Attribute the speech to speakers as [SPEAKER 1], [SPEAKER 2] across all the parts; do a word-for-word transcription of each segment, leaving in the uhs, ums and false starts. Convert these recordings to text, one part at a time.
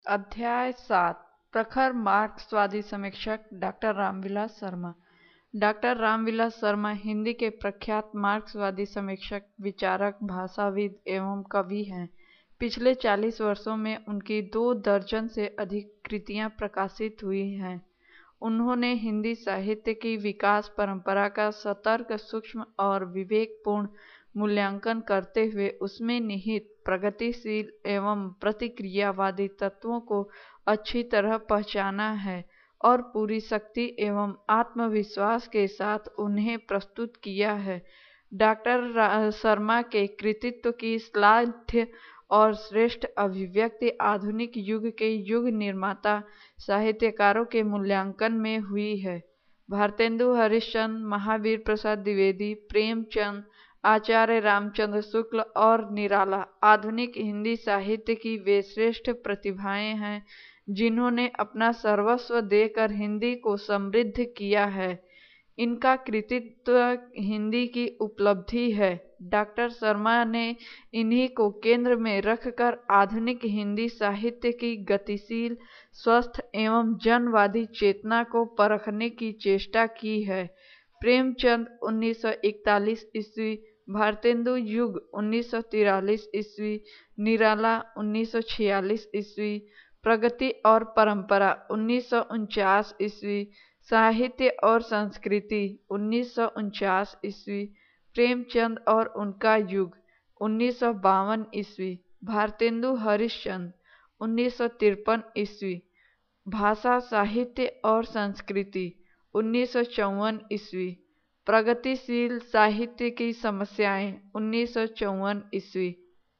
[SPEAKER 1] अध्याय सात। प्रखर मार्क्सवादी समीक्षक डॉक्टर रामविलास शर्मा। डॉक्टर रामविलास शर्मा हिंदी के प्रख्यात मार्क्सवादी समीक्षक, विचारक, भाषाविद एवं कवि हैं। पिछले चालीस वर्षों में उनकी दो दर्जन से अधिक कृतियां प्रकाशित हुई हैं। उन्होंने हिंदी साहित्य की विकास परंपरा का सतर्क, सूक्ष्म और विवेकपूर्ण मूल्यांकन करते हुए उसमें निहित प्रगतिशील एवं प्रतिक्रियावादी तत्वों को अच्छी तरह पहचाना है और पूरी शक्ति एवं आत्मविश्वास के साथ उन्हें प्रस्तुत किया है। डॉक्टर शर्मा के कृतित्व की श्लाघ्य और श्रेष्ठ अभिव्यक्ति आधुनिक युग के युग निर्माता साहित्यकारों के मूल्यांकन में हुई है। भारतेंदु हरिश्चंद्र, महावीर प्रसाद द्विवेदी, प्रेमचंद, आचार्य रामचंद्र शुक्ल और निराला आधुनिक हिंदी साहित्य की वे श्रेष्ठ प्रतिभाएं हैं जिन्होंने अपना सर्वस्व देकर हिंदी को समृद्ध किया है। इनका कृतित्व हिंदी की उपलब्धि है। डॉक्टर शर्मा ने इन्हीं को केंद्र में रखकर आधुनिक हिंदी साहित्य की गतिशील, स्वस्थ एवं जनवादी चेतना को परखने की चेष्टा की है। प्रेमचंद उन्नीस सौ इकतालीस ईस्वी, भारतेंदु युग उन्नीस सौ तिरालीस ईस्वी, निराला उन्नीस सौ छियालीस ईस्वी, प्रगति और परंपरा उन्नीस सौ उनचास ईस्वी, साहित्य और संस्कृति उन्नीस सौ उनचास ईस्वी, प्रेमचंद और उनका युग उन्नीस सौ बावन ईस्वी, भारतेंदु हरिश्चंद्र उन्नीस सौ तिरपन ईस्वी, भाषा, साहित्य और संस्कृति उन्नीस सौ चौवन ईस्वी, प्रगतिशील साहित्य की समस्याएं उन्नीस सौ चौवन ईस्वी,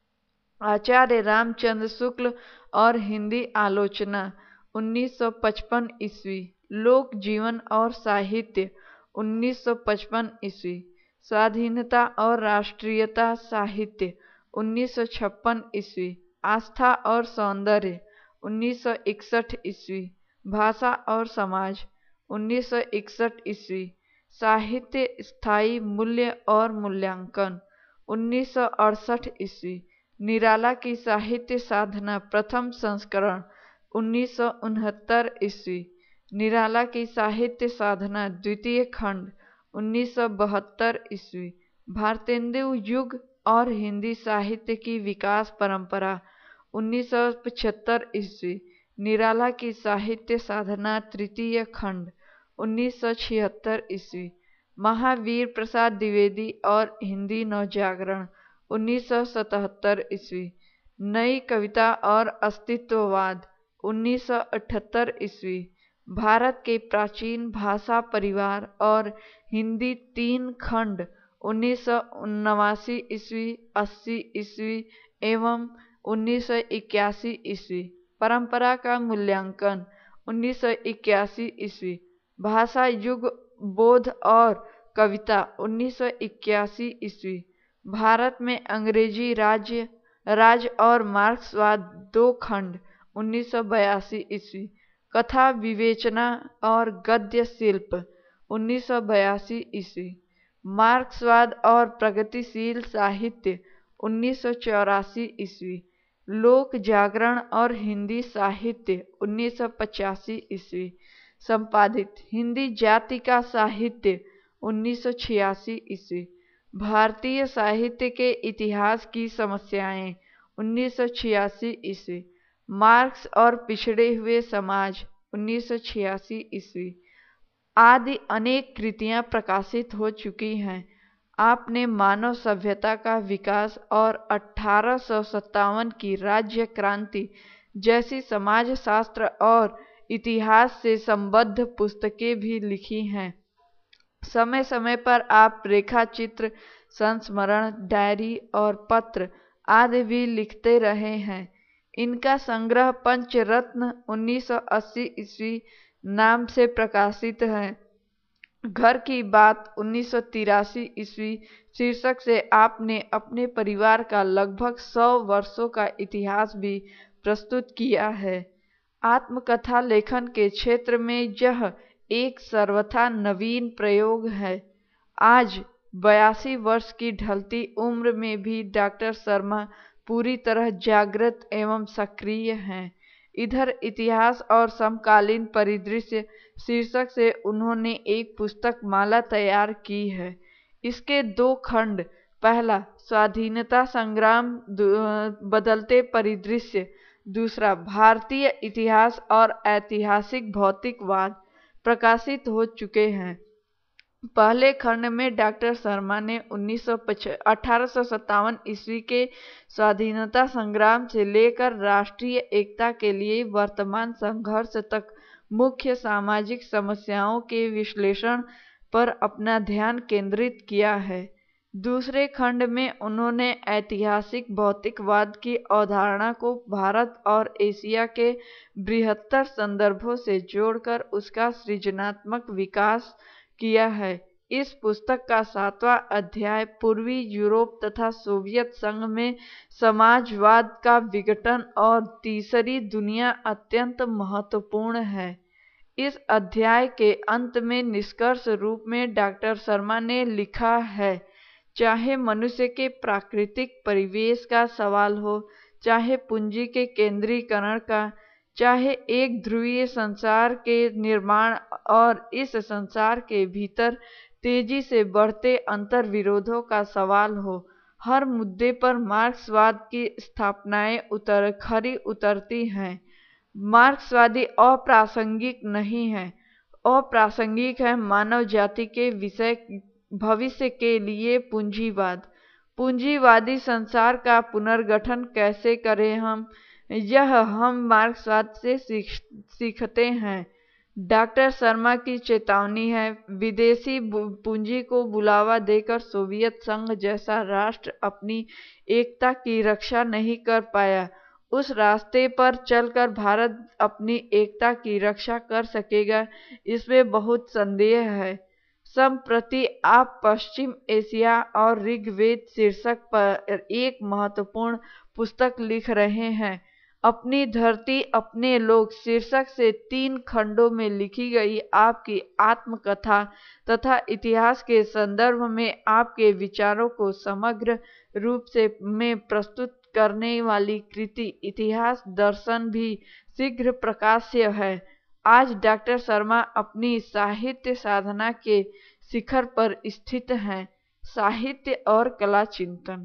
[SPEAKER 1] आचार्य रामचंद्र शुक्ल और हिंदी आलोचना उन्नीस सौ पचपन ईस्वी, लोक जीवन और साहित्य उन्नीस सौ पचपन ईस्वी, स्वाधीनता और राष्ट्रीयता साहित्य उन्नीस सौ छप्पन ईस्वी, आस्था और सौंदर्य उन्नीस सौ इकसठ ईस्वी, भाषा और समाज उन्नीस सौ इकसठ ईस्वी, साहित्य, स्थायी मूल्य और मूल्यांकन उन्नीस सौ अड़सठ ईस्वी, निराला की साहित्य साधना प्रथम संस्करण उन्नीस सौ उनहत्तर ईस्वी, निराला की साहित्य साधना द्वितीय खंड उन्नीस सौ बहत्तर ईस्वी, भारतेंदु युग और हिंदी साहित्य की विकास परंपरा उन्नीस सौ पचहत्तर ईस्वी, निराला की साहित्य साधना तृतीय खंड उन्नीस सौ छिहत्तर ईस्वी, महावीर प्रसाद द्विवेदी और हिंदी नवजागरण उन्नीस सौ सतहत्तर ईस्वी, नई कविता और अस्तित्ववाद उन्नीस सौ अठहत्तर ईस्वी, भारत के प्राचीन भाषा परिवार और हिंदी तीन खंड उन्नीस सौ नवासी ईस्वी, अस्सी ईस्वी एवं उन्नीस सौ इक्यासी ईस्वी, परंपरा का मूल्यांकन उन्नीस सौ इक्यासी ईस्वी, भाषा युग, बोध और कविता उन्नीस सौ इक्यासी ईस्वी, भारत में अंग्रेजी राज्य राज और मार्क्सवाद दो खंड उन्नीस सौ बयासी ईस्वी, कथा विवेचना और गद्य शिल्प उन्नीस सौ बयासी ईस्वी, मार्क्सवाद और प्रगतिशील साहित्य उन्नीस सौ चौरासी ईस्वी, लोक जागरण और हिंदी साहित्य उन्नीस सौ पचासी ईस्वी, संपादित हिंदी जाति का साहित्य उन्नीस सौ छियासी ईस्वी, भारतीय साहित्य के इतिहास की समस्याएं उन्नीस सौ छियासी ईस्वी, मार्क्स और पिछड़े हुए समाज उन्नीस सौ छियासी ईस्वी आदि अनेक कृतियां प्रकाशित हो चुकी हैं। आपने मानव सभ्यता का विकास और अठारह सौ सत्तावन की राज्य क्रांति जैसी समाजशास्त्र और इतिहास से संबद्ध पुस्तकें भी लिखी हैं। समय समय पर आप रेखाचित्र, संस्मरण, डायरी और पत्र आदि भी लिखते रहे हैं। इनका संग्रह पंचरत्न उन्नीस सौ अस्सी ईस्वी नाम से प्रकाशित है। घर की बात उन्नीस सौ तिरासी ईस्वी शीर्षक से आपने अपने परिवार का लगभग सौ वर्षों का इतिहास भी प्रस्तुत किया है। आत्मकथा लेखन के क्षेत्र में यह एक सर्वथा नवीन प्रयोग है। आज बयासी वर्ष की ढलती उम्र में भी डॉक्टर शर्मा पूरी तरह जागृत एवं सक्रिय हैं। इधर इतिहास और समकालीन परिदृश्य शीर्षक से उन्होंने एक पुस्तक माला तैयार की है। इसके दो खंड, पहला स्वाधीनता संग्राम बदलते परिदृश्य, दूसरा भारतीय इतिहास और ऐतिहासिक भौतिकवाद, प्रकाशित हो चुके हैं। पहले खंड में डॉक्टर शर्मा ने उन्नीस सौ अठारह सौ सत्तावन ईस्वी के स्वाधीनता संग्राम से लेकर राष्ट्रीय एकता के लिए वर्तमान संघर्ष तक मुख्य सामाजिक समस्याओं के विश्लेषण पर अपना ध्यान केंद्रित किया है। दूसरे खंड में उन्होंने ऐतिहासिक भौतिकवाद की अवधारणा को भारत और एशिया के बृहत्तर संदर्भों से जोड़कर उसका सृजनात्मक विकास किया है। इस पुस्तक का सातवां अध्याय पूर्वी यूरोप तथा सोवियत संघ में समाजवाद का विघटन और तीसरी दुनिया अत्यंत महत्वपूर्ण है। इस अध्याय के अंत में निष्कर्ष रूप में डॉक्टर शर्मा ने लिखा है, चाहे मनुष्य के प्राकृतिक परिवेश का सवाल हो, चाहे पूंजी के केंद्रीकरण का, चाहे एक ध्रुवीय संसार के निर्माण और इस संसार के भीतर तेजी से बढ़ते अंतर्विरोधों का सवाल हो, हर मुद्दे पर मार्क्सवाद की स्थापनाएं उतर खरी उतरती हैं। मार्क्सवादी अप्रासंगिक नहीं है, अप्रासंगिक है मानव जाति के विषय भविष्य के लिए पूंजीवाद। पूंजीवादी संसार का पुनर्गठन कैसे करें हम, यह हम मार्क्सवाद से सीख सीखते हैं। डॉक्टर शर्मा की चेतावनी है, विदेशी पूंजी को बुलावा देकर सोवियत संघ जैसा राष्ट्र अपनी एकता की रक्षा नहीं कर पाया। उस रास्ते पर चलकर भारत अपनी एकता की रक्षा कर सकेगा, इसमें बहुत संदेह है। संप्रति आप पश्चिम एशिया और ऋग्वेद शीर्षक पर एक महत्वपूर्ण पुस्तक लिख रहे हैं। अपनी धरती अपने लोग शीर्षक से तीन खंडों में लिखी गई आपकी आत्मकथा तथा इतिहास के संदर्भ में आपके विचारों को समग्र रूप से में प्रस्तुत करने वाली कृति इतिहास दर्शन भी शीघ्र प्रकाश्य है। आज डॉक्टर शर्मा अपनी साहित्य साधना के शिखर पर स्थित हैं। साहित्य और कला चिंतन।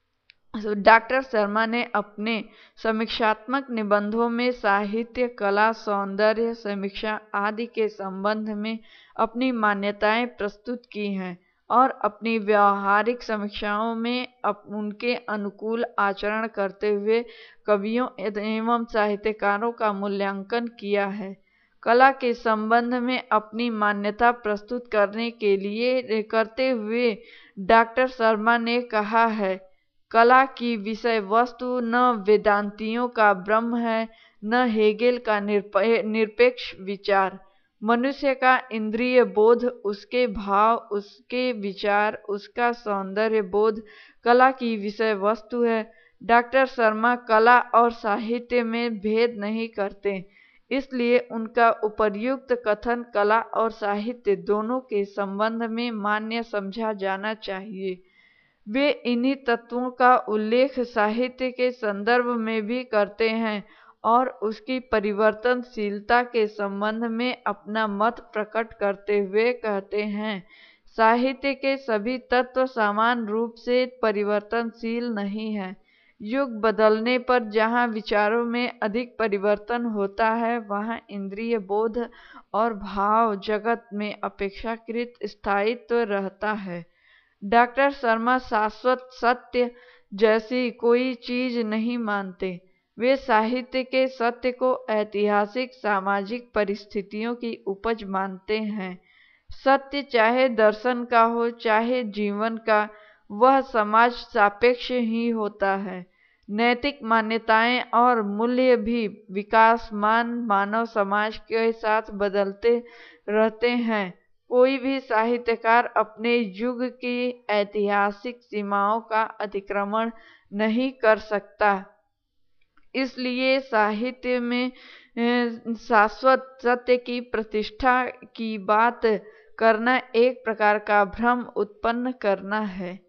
[SPEAKER 1] डॉक्टर शर्मा ने अपने समीक्षात्मक निबंधों में साहित्य, कला, सौंदर्य समीक्षा आदि के संबंध में अपनी मान्यताएं प्रस्तुत की हैं और अपनी व्यावहारिक समीक्षाओं में उनके अनुकूल आचरण करते हुए कवियों एवं साहित्यकारों का मूल्यांकन किया है। कला के संबंध में अपनी मान्यता प्रस्तुत करने के लिए करते हुए डॉक्टर शर्मा ने कहा है, कला की विषय वस्तु न वेदांतियों का ब्रह्म है, न हेगेल का निरपेक्ष विचार। मनुष्य का इंद्रिय बोध, उसके भाव, उसके विचार, उसका सौंदर्य बोध कला की विषय वस्तु है। डॉक्टर शर्मा कला और साहित्य में भेद नहीं करते, इसलिए उनका उपर्युक्त कथन कला और साहित्य दोनों के संबंध में मान्य समझा जाना चाहिए। वे इन्हीं तत्वों का उल्लेख साहित्य के संदर्भ में भी करते हैं और उसकी परिवर्तनशीलता के संबंध में अपना मत प्रकट करते हुए कहते हैं, साहित्य के सभी तत्व समान रूप से परिवर्तनशील नहीं हैं। युग बदलने पर जहाँ विचारों में अधिक परिवर्तन होता है, वहाँ इंद्रिय बोध और भाव जगत में अपेक्षाकृत स्थायित्व रहता है। डॉक्टर शर्मा शाश्वत सत्य जैसी कोई चीज नहीं मानते। वे साहित्य के सत्य को ऐतिहासिक सामाजिक परिस्थितियों की उपज मानते हैं। सत्य चाहे दर्शन का हो चाहे जीवन का, वह समाज सापेक्ष ही होता है। नैतिक मान्यताएं और मूल्य भी विकासमान मानव समाज के साथ बदलते रहते हैं। कोई भी साहित्यकार अपने युग की ऐतिहासिक सीमाओं का अतिक्रमण नहीं कर सकता। इसलिए साहित्य में शाश्वत सत्य की प्रतिष्ठा की बात करना एक प्रकार का भ्रम उत्पन्न करना है।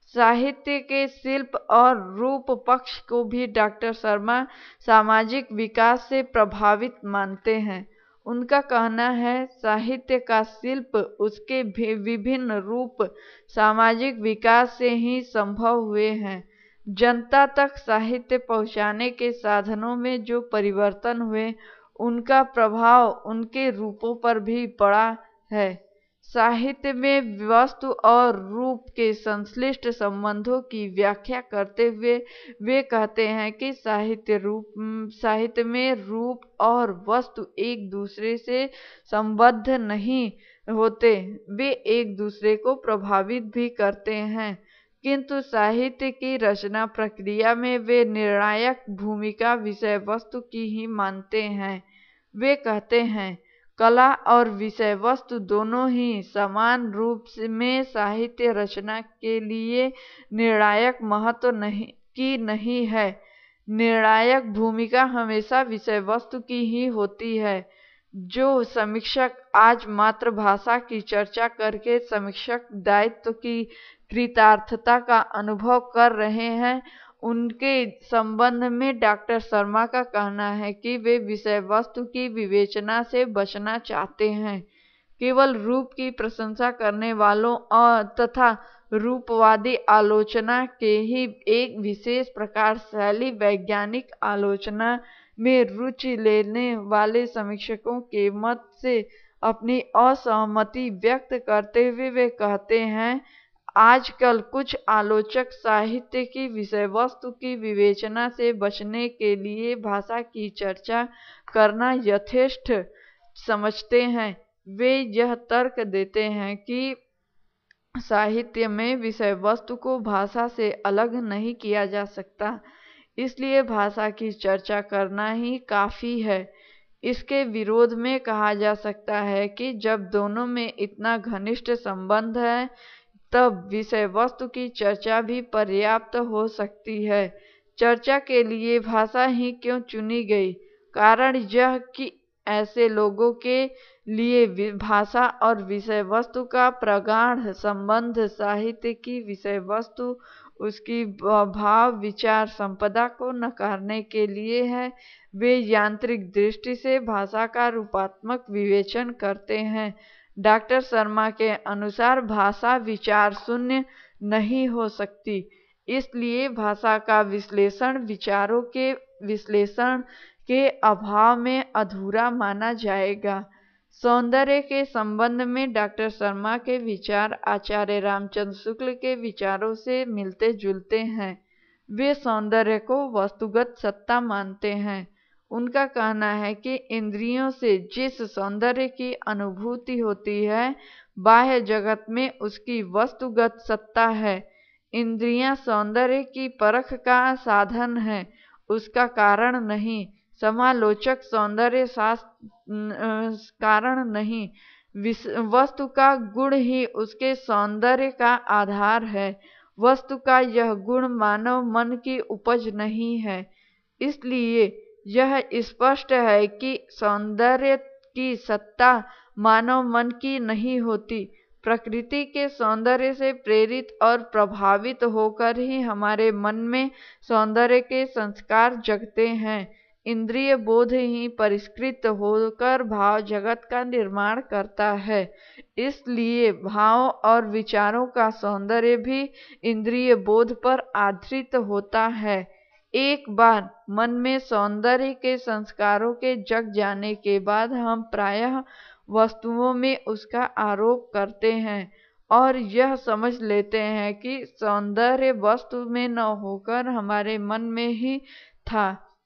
[SPEAKER 1] साहित्य के शिल्प और रूप पक्ष को भी डॉक्टर शर्मा सामाजिक विकास से प्रभावित मानते हैं। उनका कहना है, साहित्य का शिल्प उसके विभिन्न रूप सामाजिक विकास से ही संभव हुए हैं। जनता तक साहित्य पहुंचाने के साधनों में जो परिवर्तन हुए, उनका प्रभाव उनके रूपों पर भी पड़ा है। साहित्य में वस्तु और रूप के संश्लिष्ट संबंधों की व्याख्या करते हुए वे कहते हैं कि साहित्य रूप साहित्य में रूप और वस्तु एक दूसरे से संबद्ध नहीं होते, वे एक दूसरे को प्रभावित भी करते हैं, किंतु साहित्य की रचना प्रक्रिया में वे निर्णायक भूमिका विषय वस्तु की ही मानते हैं। वे कहते हैं, कला और विषय वस्तु दोनों ही समान रूप में साहित्य रचना के लिए निर्णायक महत्व नहीं की नहीं है। निर्णायक भूमिका हमेशा विषय वस्तु की ही होती है। जो समीक्षक आज मातृभाषा की चर्चा करके समीक्षक दायित्व की कृतार्थता का अनुभव कर रहे हैं, उनके संबंध में डॉक्टर शर्मा का कहना है कि वे विषय वस्तु की विवेचना से बचना चाहते हैं। केवल रूप की प्रशंसा करने वालों और तथा रूपवादी आलोचना के ही एक विशेष प्रकार शैली वैज्ञानिक आलोचना में रुचि लेने वाले समीक्षकों के मत से अपनी असहमति व्यक्त करते हुए वे कहते हैं, आजकल कुछ आलोचक साहित्य की विषय वस्तु की विवेचना से बचने के लिए भाषा की चर्चा करना यथेष्ट समझते हैं। वे यह तर्क देते हैं कि साहित्य में विषय वस्तु को भाषा से अलग नहीं किया जा सकता, इसलिए भाषा की चर्चा करना ही काफी है। इसके विरोध में कहा जा सकता है कि जब दोनों में इतना घनिष्ठ संबंध है, तब विषय वस्तु की चर्चा भी पर्याप्त हो सकती है। चर्चा के लिए भाषा ही क्यों चुनी गई? कारण यह कि ऐसे लोगों के लिए भाषा और विषय वस्तु का प्रगाढ़ संबंध साहित्य की विषय वस्तु उसकी भाव विचार संपदा को नकारने के लिए है। वे यांत्रिक दृष्टि से भाषा का रूपात्मक विवेचन करते हैं। डॉक्टर शर्मा के अनुसार भाषा विचार शून्य नहीं हो सकती, इसलिए भाषा का विश्लेषण विचारों के विश्लेषण के अभाव में अधूरा माना जाएगा। सौंदर्य के संबंध में डॉक्टर शर्मा के विचार आचार्य रामचंद्र शुक्ल के विचारों से मिलते जुलते हैं। वे सौंदर्य को वस्तुगत सत्ता मानते हैं। उनका कहना है कि इंद्रियों से जिस सौंदर्य की अनुभूति होती है, बाह्य जगत में उसकी वस्तुगत सत्ता है। इंद्रियां सौंदर्य की परख का साधन है, उसका कारण नहीं। समालोचक सौंदर्य शास्त्र कारण नहीं, वस्तु का गुण ही उसके सौंदर्य का आधार है। वस्तु का यह गुण मानव मन की उपज नहीं है। इसलिए यह स्पष्ट है कि सौंदर्य की सत्ता मानव मन की नहीं होती। प्रकृति के सौंदर्य से प्रेरित और प्रभावित होकर ही हमारे मन में सौंदर्य के संस्कार जगते हैं। इंद्रिय बोध ही परिष्कृत होकर भाव जगत का निर्माण करता है। इसलिए भाव और विचारों का सौंदर्य भी इंद्रिय बोध पर आधारित होता है। एक बार मन में सौंदर्य के संस्कारों के जग जाने के बाद हम प्रायः वस्तुओं में उसका आरोप करते हैं और यह समझ लेते हैं कि सौंदर्य वस्तु में न होकर हमारे मन में ही था।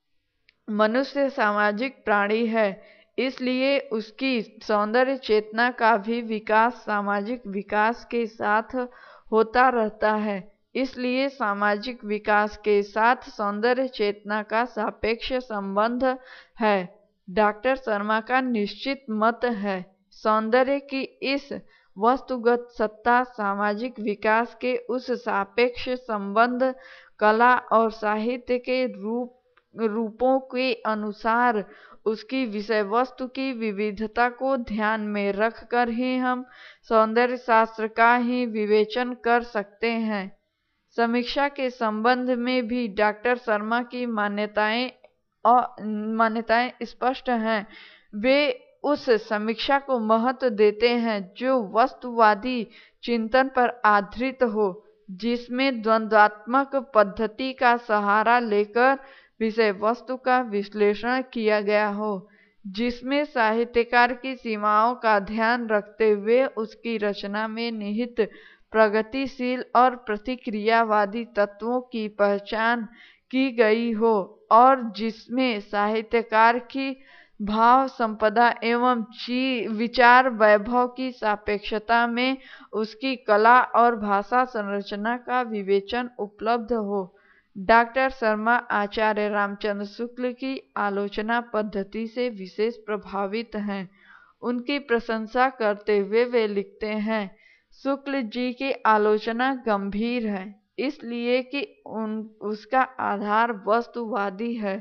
[SPEAKER 1] मनुष्य सामाजिक प्राणी है, इसलिए उसकी सौंदर्य चेतना का भी विकास सामाजिक विकास के साथ होता रहता है। इसलिए सामाजिक विकास के साथ सौंदर्य चेतना का सापेक्ष संबंध है। डॉक्टर शर्मा का निश्चित मत है, सौंदर्य की इस वस्तुगत सत्ता सामाजिक विकास के उस सापेक्ष संबंध कला और साहित्य के रूप रूपों के अनुसार उसकी विषय वस्तु की विविधता को ध्यान में रखकर ही हम सौंदर्य शास्त्र का ही विवेचन कर सकते हैं। समीक्षा के संबंध में भी डॉक्टर शर्मा की मान्यताएं और मान्यताएं स्पष्ट हैं। वे उस समीक्षा को महत्व देते हैं जो वस्तुवादी चिंतन पर आधारित हो, जिसमें द्वंद्वात्मक पद्धति का सहारा लेकर विषय वस्तु का विश्लेषण किया गया हो, जिसमें साहित्यकार की सीमाओं का ध्यान रखते हुए उसकी रचना में निहित प्रगतिशील और प्रतिक्रियावादी तत्वों की पहचान की गई हो, और जिसमें साहित्यकार की भाव संपदा एवं ची विचार वैभव की सापेक्षता में उसकी कला और भाषा संरचना का विवेचन उपलब्ध हो। डॉक्टर शर्मा आचार्य रामचंद्र शुक्ल की आलोचना पद्धति से विशेष प्रभावित हैं। उनकी प्रशंसा करते हुए वे लिखते हैं, शुक्ल जी की आलोचना गंभीर है, इसलिए कि उन उसका आधार वस्तुवादी है।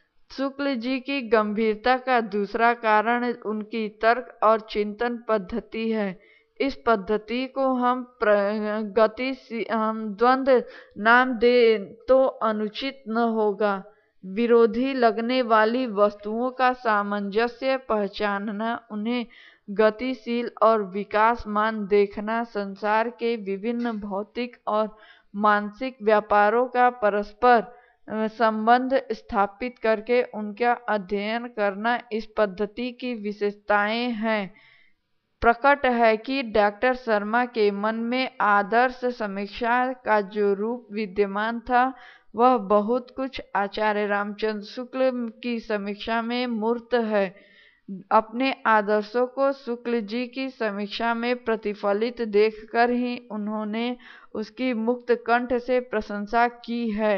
[SPEAKER 1] शुक्ल जी की गंभीरता का दूसरा कारण उनकी तर्क और चिंतन पद्धति है। इस पद्धति को हम प्रगति हम द्वंद्व नाम दे तो अनुचित न होगा। विरोधी लगने वाली वस्तुओं का सामंजस्य पहचानना, उन्हें गतिशील और विकासमान देखना, संसार के विभिन्न भौतिक और मानसिक व्यापारों का परस्पर संबंध स्थापित करके उनका अध्ययन करना इस पद्धति की विशेषताएं हैं। प्रकट है कि डॉक्टर शर्मा के मन में आदर्श समीक्षा का जो रूप विद्यमान था, वह बहुत कुछ आचार्य रामचंद्र शुक्ल की समीक्षा में मूर्त है। अपने आदर्शों को शुक्ल जी की समीक्षा में प्रतिफलित देखकर ही उन्होंने उसकी मुक्त कंठ से प्रशंसा की है।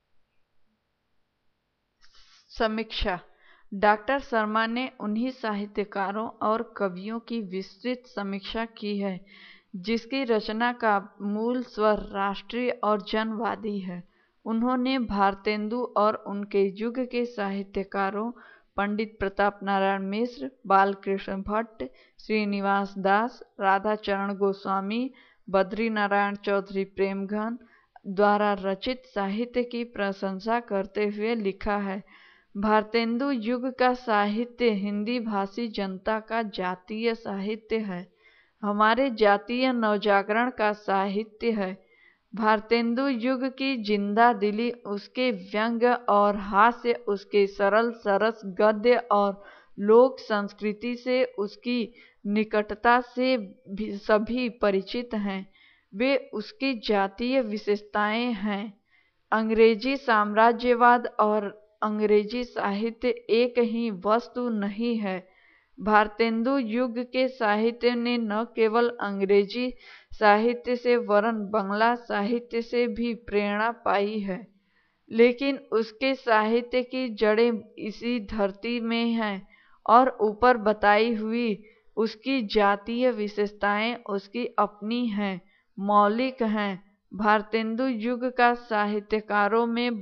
[SPEAKER 1] समीक्षा। डॉक्टर शर्मा ने उन्हीं साहित्यकारों और कवियों की विस्तृत समीक्षा की है जिसकी रचना का मूल स्वर राष्ट्रीय और जनवादी है। उन्होंने भारतेंदु और उनके युग के साहित्यकारों पंडित प्रताप नारायण मिश्र, बालकृष्ण भट्ट, श्रीनिवास दास, राधाचरण गोस्वामी, बद्री नारायण चौधरी प्रेमघन द्वारा रचित साहित्य की प्रशंसा करते हुए लिखा है, भारतेंदु युग का साहित्य हिंदी भाषी जनता का जातीय साहित्य है, हमारे जातीय नवजागरण का साहित्य है। भारतेंदु युग की जिंदा दिली, उसके व्यंग और हास्य, उसके सरल सरस गद्य और लोक संस्कृति से उसकी निकटता से भी सभी परिचित हैं। वे उसकी जातीय विशेषताएं हैं। अंग्रेजी साम्राज्यवाद और अंग्रेजी साहित्य एक ही वस्तु नहीं है। भारतेंदु युग के साहित्य ने न केवल अंग्रेजी साहित्य से वरन बंगला साहित्य से भी प्रेरणा पाई है, लेकिन उसके साहित्य की जड़ें इसी धरती में हैं और ऊपर बताई हुई उसकी जातीय विशेषताएं उसकी अपनी हैं, मौलिक हैं। भारतेंदु युग का साहित्यकारों में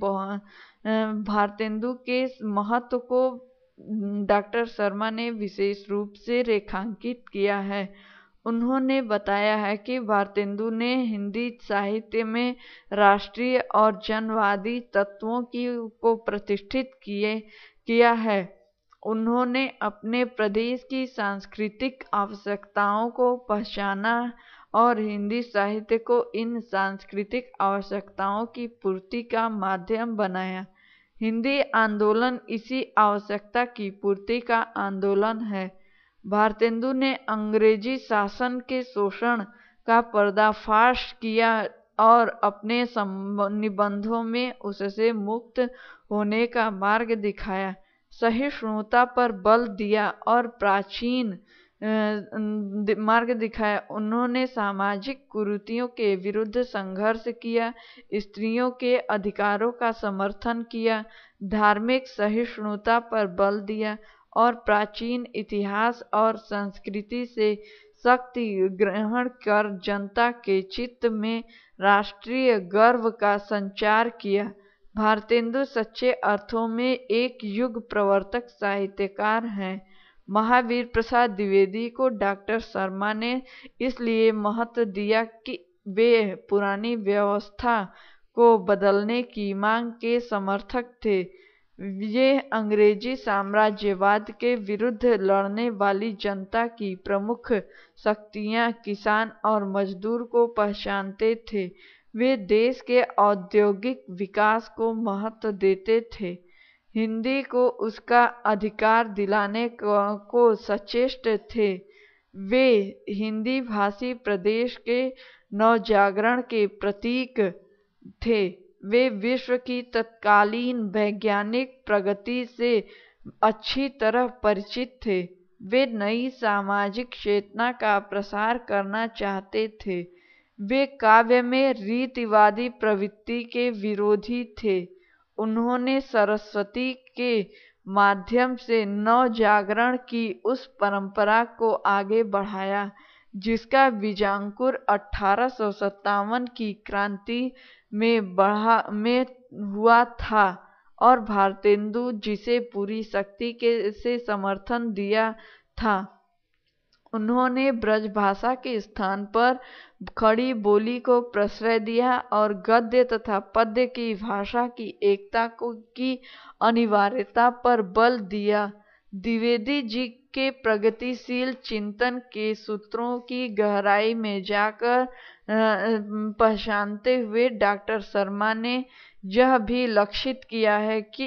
[SPEAKER 1] भारतेंदु के महत्व को डॉक्टर शर्मा ने विशेष रूप से रेखांकित किया है। उन्होंने बताया है कि भारतेंदु ने हिंदी साहित्य में राष्ट्रीय और जनवादी तत्वों की को प्रतिष्ठित किए किया है। उन्होंने अपने प्रदेश की सांस्कृतिक आवश्यकताओं को पहचाना और हिंदी साहित्य को इन सांस्कृतिक आवश्यकताओं की पूर्ति का माध्यम बनाया। हिंदी आंदोलन इसी आवश्यकता की पूर्ति का आंदोलन है। भारतेंदु ने अंग्रेजी शासन के शोषण का पर्दाफाश किया और अपने निबंधों में उससे मुक्त होने का मार्ग दिखाया, सहिष्णुता पर बल दिया और प्राचीन मार्ग दिखाया। उन्होंने सामाजिक कुरीतियों के विरुद्ध संघर्ष किया, स्त्रियों के अधिकारों का समर्थन किया, धार्मिक सहिष्णुता पर बल दिया और प्राचीन इतिहास और संस्कृति से शक्ति ग्रहण कर जनता के चित्त में राष्ट्रीय गर्व का संचार किया। भारतेंदु सच्चे अर्थों में एक युग प्रवर्तक साहित्यकार हैं। महावीर प्रसाद द्विवेदी को डॉक्टर शर्मा ने इसलिए महत्व दिया कि वे पुरानी व्यवस्था को बदलने की मांग के समर्थक थे। ये अंग्रेजी साम्राज्यवाद के विरुद्ध लड़ने वाली जनता की प्रमुख शक्तियां किसान और मजदूर को पहचानते थे। वे देश के औद्योगिक विकास को महत्व देते थे। हिंदी को उसका अधिकार दिलाने को, को सचेष्ट थे। वे हिंदी भाषी प्रदेश के नवजागरण के प्रतीक थे। वे विश्व की तत्कालीन वैज्ञानिक प्रगति से अच्छी तरह परिचित थे। वे नई सामाजिक चेतना का प्रसार करना चाहते थे। वे काव्य में रीतिवादी प्रवृत्ति के विरोधी थे। उन्होंने सरस्वती के माध्यम से नवजागरण की उस परंपरा को आगे बढ़ाया जिसका बीजांकुर अठारह सौ सत्तावन की क्रांति में बढ़ा में हुआ था और भारतेंदु जिसे पूरी शक्ति के से समर्थन दिया था। उन्होंने ब्रजभाषा के स्थान पर खड़ी बोली को प्रश्रय दिया और गद्य तथा पद्य की भाषा की एकता को की अनिवार्यता पर बल दिया। द्विवेदी जी के प्रगतिशील चिंतन के सूत्रों की गहराई में जाकर पहचानते हुए डॉक्टर शर्मा ने यह भी लक्षित किया है कि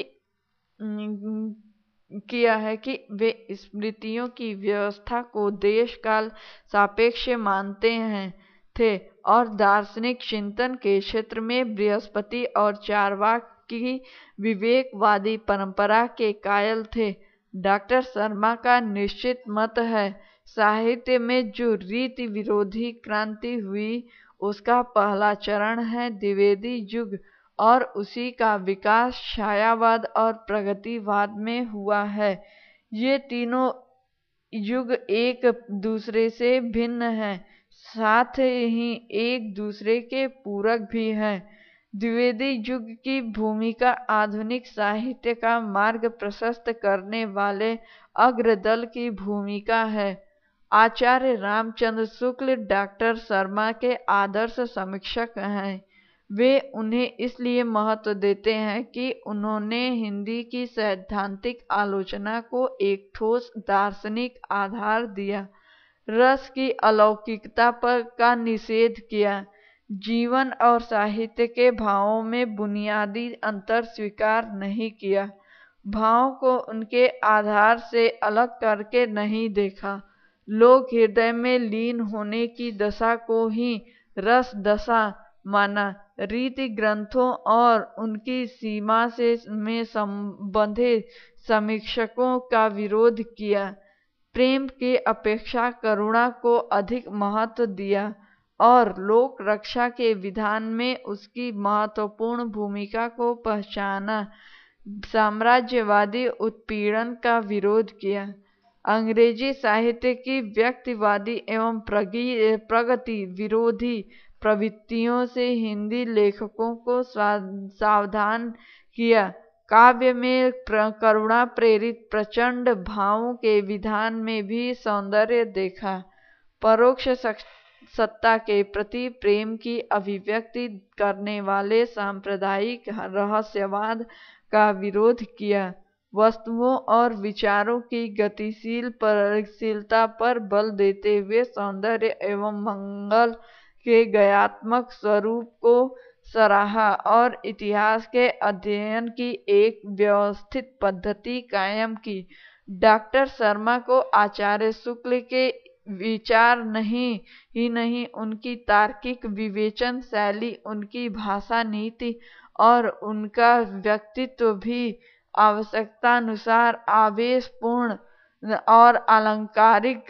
[SPEAKER 1] किया है कि वे स्मृतियों की व्यवस्था को देश काल सापेक्ष मानते हैं थे और दार्शनिक चिंतन के क्षेत्र में बृहस्पति और चारवाक की विवेकवादी परंपरा के कायल थे। डॉक्टर शर्मा का निश्चित मत है, साहित्य में जो रीति विरोधी क्रांति हुई उसका पहला चरण है द्विवेदी युग और उसी का विकास छायावाद और प्रगतिवाद में हुआ है। ये तीनों युग एक दूसरे से भिन्न हैं, साथ ही एक दूसरे के पूरक भी हैं। द्विवेदी युग की भूमिका आधुनिक साहित्य का मार्ग प्रशस्त करने वाले अग्रदल की भूमिका है। आचार्य रामचंद्र शुक्ल डॉक्टर शर्मा के आदर्श समीक्षक हैं। वे उन्हें इसलिए महत्व देते हैं कि उन्होंने हिंदी की सैद्धांतिक आलोचना को एक ठोस दार्शनिक आधार दिया, रस की अलौकिकता पर का निषेध किया, जीवन और साहित्य के भावों में बुनियादी अंतर स्वीकार नहीं किया, भावों को उनके आधार से अलग करके नहीं देखा, लोक हृदय में लीन होने की दशा को ही रस दशा माना, रीति ग्रंथों और उनकी सीमा से में संबंधित समीक्षकों का विरोध किया, प्रेम की अपेक्षा करुणा को अधिक महत्व दिया और लोक रक्षा के विधान में उसकी महत्वपूर्ण भूमिका को पहचाना, साम्राज्यवादी उत्पीड़न का विरोध किया। अंग्रेजी साहित्य की व्यक्तिवादी एवं प्रगति विरोधी प्रवृत्तियों से हिंदी लेखकों को सावधान किया। काव्य में करुणा प्रेरित प्रचंड भावों के विधान में भी सौंदर्य देखा। परोक्ष सत्ता के प्रति प्रेम की अभिव्यक्ति करने वाले सांप्रदायिक रहस्यवाद का विरोध किया। वस्तुओं और विचारों की गतिशील परिशीलता पर बल देते हुए सौंदर्य एवं मंगल के गयात्मक स्वरूप को सराहा और इतिहास के अध्ययन की एक व्यवस्थित पद्धति कायम की। डॉक्टर शर्मा को आचार्य शुक्ल के विचार नहीं ही नहीं उनकी तार्किक विवेचन शैली, उनकी भाषा नीति और उनका व्यक्तित्व भी आवश्यकतानुसार आवेशपूर्ण और अलंकारिक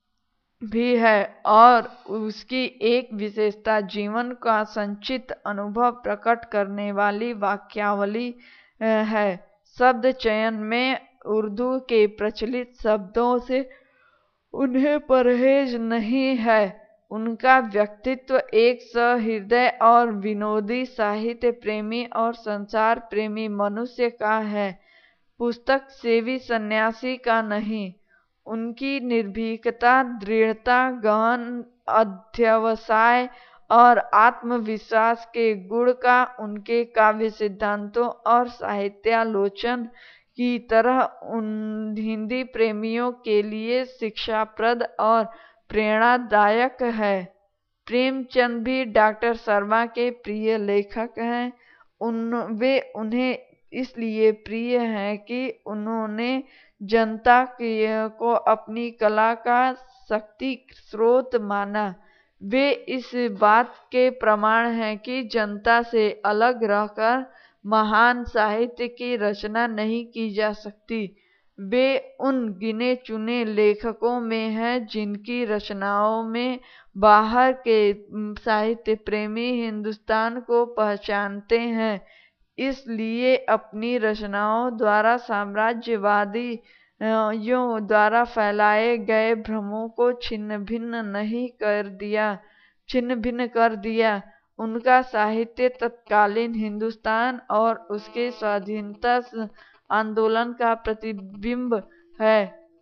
[SPEAKER 1] भी है और उसकी एक विशेषता जीवन का संचित अनुभव प्रकट करने वाली वाक्यावली है। शब्द चयन में उर्दू के प्रचलित शब्दों से उन्हें परहेज नहीं है। उनका व्यक्तित्व एक सहृदय और विनोदी साहित्य प्रेमी और संसार प्रेमी मनुष्य का है, पुस्तक सेवी सन्यासी का नहीं। उनकी निर्भीकता, दृढ़ता, गहन अध्यवसाय और आत्मविश्वास के गुण का उनके काव्य सिद्धांतों और साहित्यालोचन की तरह उन हिंदी प्रेमियों के लिए शिक्षाप्रद और प्रेरणादायक है। प्रेमचंद भी डॉक्टर शर्मा के प्रिय लेखक हैं। उन वे उन्हें इसलिए प्रिय हैं कि उन्होंने जनता की को अपनी कला का शक्ति स्रोत माना। वे इस बात के प्रमाण हैं कि जनता से अलग रहकर महान साहित्य की रचना नहीं की जा सकती। वे उन गिने चुने लेखकों में हैं जिनकी रचनाओं में बाहर के साहित्य प्रेमी हिंदुस्तान को पहचानते हैं, इसलिए अपनी रचनाओं द्वारा साम्राज्यवादी यों द्वारा फैलाए गए भ्रमों को छिन्न भिन्न नहीं कर दिया छिन्न भिन्न कर दिया। उनका साहित्य तत्कालीन हिंदुस्तान और उसके स्वाधीनता आंदोलन का प्रतिबिंब है।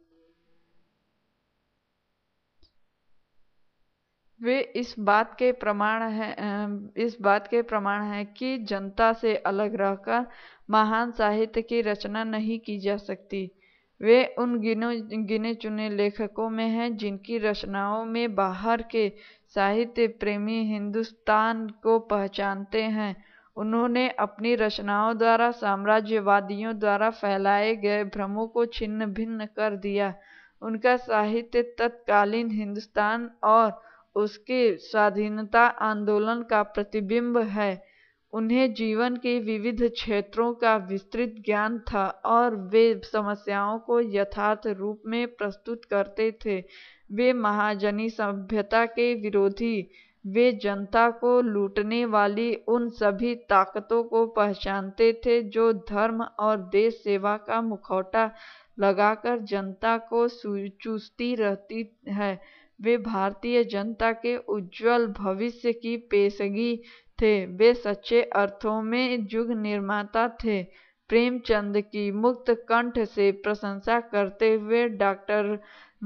[SPEAKER 1] वे इस बात के प्रमाण हैं इस बात के प्रमाण हैं कि जनता से अलग रहकर महान साहित्य की रचना नहीं की जा सकती। वे उन गिने गिने चुने लेखकों में हैं जिनकी रचनाओं में बाहर के साहित्य प्रेमी हिंदुस्तान को पहचानते हैं। उन्होंने अपनी रचनाओं द्वारा साम्राज्यवादियों द्वारा फैलाए गए भ्रमों को छिन्न भिन्न कर दिया। उनका साहित्य तत्कालीन हिंदुस्तान और उसके स्वाधीनता आंदोलन का प्रतिबिंब है। उन्हें जीवन के विविध क्षेत्रों का विस्तृत ज्ञान था और वे समस्याओं को यथार्थ रूप में प्रस्तुत करते थे। वे महाजनी सभ्यता के विरोधी, वे जनता को लूटने वाली उन सभी ताकतों को पहचानते थे जो धर्म और देश सेवा का मुखौटा लगाकर जनता को चूसती रहती है। वे भारतीय जनता के उज्जवल भविष्य की पेशगी थे। वे सच्चे अर्थों में युग निर्माता थे। प्रेमचंद की मुक्त कंठ से प्रशंसा करते हुए डॉक्टर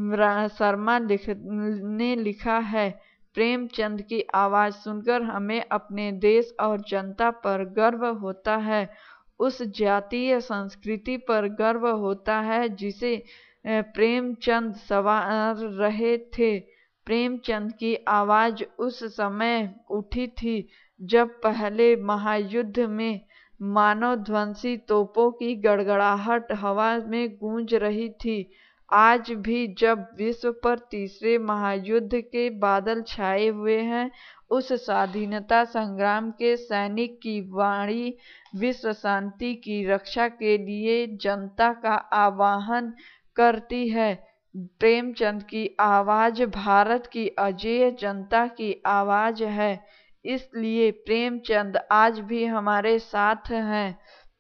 [SPEAKER 1] शर्मा लिख, ने लिखा है, प्रेमचंद की आवाज सुनकर हमें अपने देश और जनता पर गर्व होता है। उस जातीय संस्कृति पर गर्व होता है जिसे प्रेमचंद संवार रहे थे। प्रेमचंद की आवाज उस समय उठी थी जब पहले महायुद्ध में मानवध्वंसी तोपों की गड़गड़ाहट हवा में गूंज रही थी। आज भी जब विश्व पर तीसरे महायुद्ध के बादल छाए हुए हैं, उस स्वाधीनता संग्राम के सैनिक की वाणी विश्व शांति की रक्षा के लिए जनता का आह्वान करती है। प्रेमचंद की आवाज भारत की अजेय जनता की आवाज है, इसलिए प्रेमचंद आज भी हमारे साथ हैं।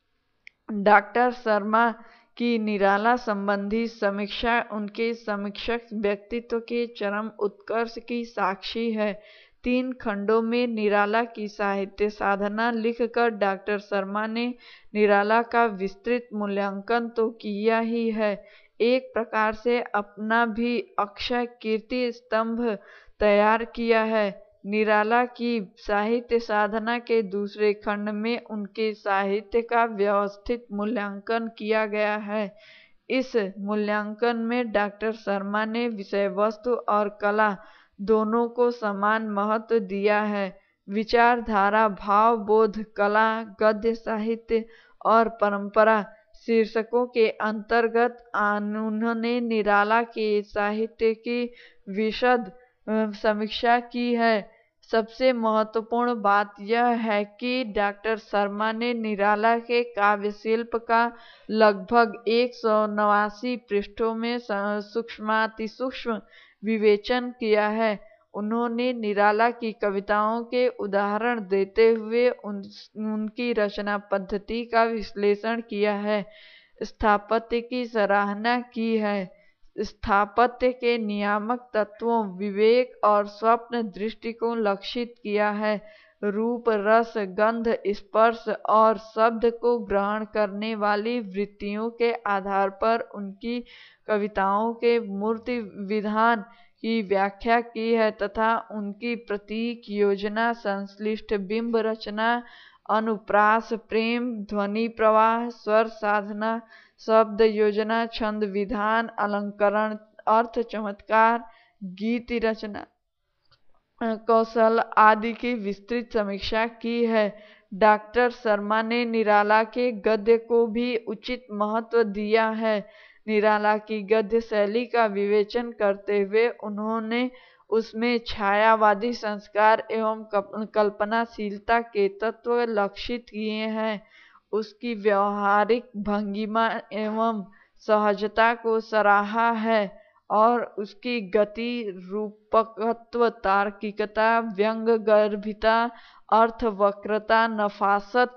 [SPEAKER 1] डॉक्टर शर्मा की निराला संबंधी समीक्षा उनके समीक्षक व्यक्तित्व के चरम उत्कर्ष की साक्षी है। तीन खंडों में निराला की साहित्य साधना लिखकर डॉक्टर शर्मा ने निराला का विस्तृत मूल्यांकन तो किया ही है, एक प्रकार से अपना भी अक्षय कीर्ति स्तंभ तैयार किया है। निराला की साहित्य साधना के दूसरे खंड में उनके साहित्य का व्यवस्थित मूल्यांकन किया गया है। इस मूल्यांकन में डॉक्टर शर्मा ने विषय वस्तु और कला दोनों को समान महत्व दिया है। विचारधारा, भाव, बोध, कला, गद्य साहित्य और परंपरा शीर्षकों के अंतर्गत उन्होंने निराला के साहित्य की विशद समीक्षा की है। सबसे महत्वपूर्ण बात यह है कि डॉक्टर शर्मा ने निराला के काव्य शिल्प का लगभग एक सौ नवासी पृष्ठों में सूक्ष्मातिसूक्ष्म विवेचन किया है। उन्होंने निराला की कविताओं के उदाहरण देते हुए उन, उनकी रचना पद्धति का विश्लेषण किया है, स्थापत्य की सराहना की है, स्थापत्य के नियामक तत्वों विवेक और स्वप्न दृष्टि को लक्षित किया है, रूप, रस, गंध, स्पर्श और शब्द को ग्रहण करने वाली वृत्तियों के आधार पर उनकी कविताओं के मूर्ति विधान की व्याख्या की है तथा उनकी प्रतीक योजना, संश्लिष्ट बिंब रचना, अनुप्रास, प्रेम, ध्वनि प्रवाह, स्वर साधना, शब्द योजना, छंद विधान, अलंकरण, अर्थ चमत्कार, गीत रचना कौशल आदि की विस्तृत समीक्षा की है। डॉक्टर शर्मा ने निराला के गद्य को भी उचित महत्व दिया है। निराला की गद्य शैली का विवेचन करते हुए उन्होंने उसमें छायावादी संस्कार एवं कल्पनाशीलता के तत्व लक्षित किए हैं। उसकी व्यवहारिक भंगिमा एवं सहजता को सराहा है और उसकी गति, रूपकत्व, तार्किकता, व्यंग गर्भिता, अर्थ वक्रता, नफासत,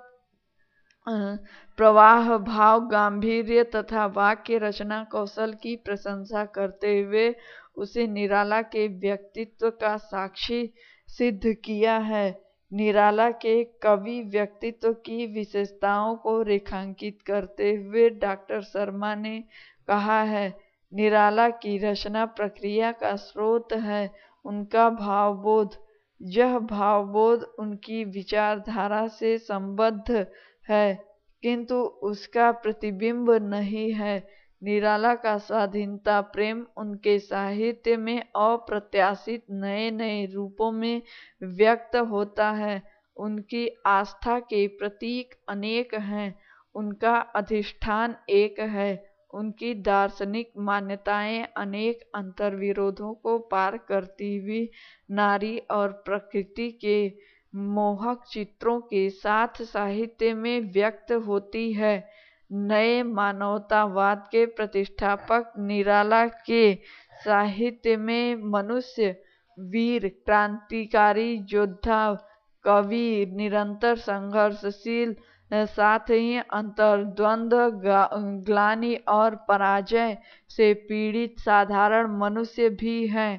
[SPEAKER 1] प्रवाह भाव, गांभीर्य तथा वाक्य रचना कौशल की प्रशंसा करते हुए उसे निराला के व्यक्तित्व का साक्षी सिद्ध किया है। निराला के कवि व्यक्तित्व की विशेषताओं को रेखांकित करते हुए डॉक्टर शर्मा ने कहा है, निराला की रचना प्रक्रिया का स्रोत है उनका भावबोध। यह भावबोध उनकी विचारधारा से संबद्ध है किंतु उसका प्रतिबिंब नहीं है। निराला का स्वाधीनता प्रेम उनके साहित्य में अप्रत्याशित नए नए रूपों में व्यक्त होता है। उनकी आस्था के प्रतीक अनेक हैं, उनका अधिष्ठान एक है। उनकी दार्शनिक मान्यताएं अनेक अंतर्विरोधों को पार करती हुई नारी और प्रकृति के मोहक चित्रों के साथ साहित्य में व्यक्त होती है। नए मानवतावाद के प्रतिष्ठापक निराला के साहित्य में मनुष्य, वीर, क्रांतिकारी, योद्धा, कवि, निरंतर संघर्षशील, साथ ही अंतर्द्वंद्व, ग्लानि और पराजय से पीड़ित साधारण मनुष्य भी हैं।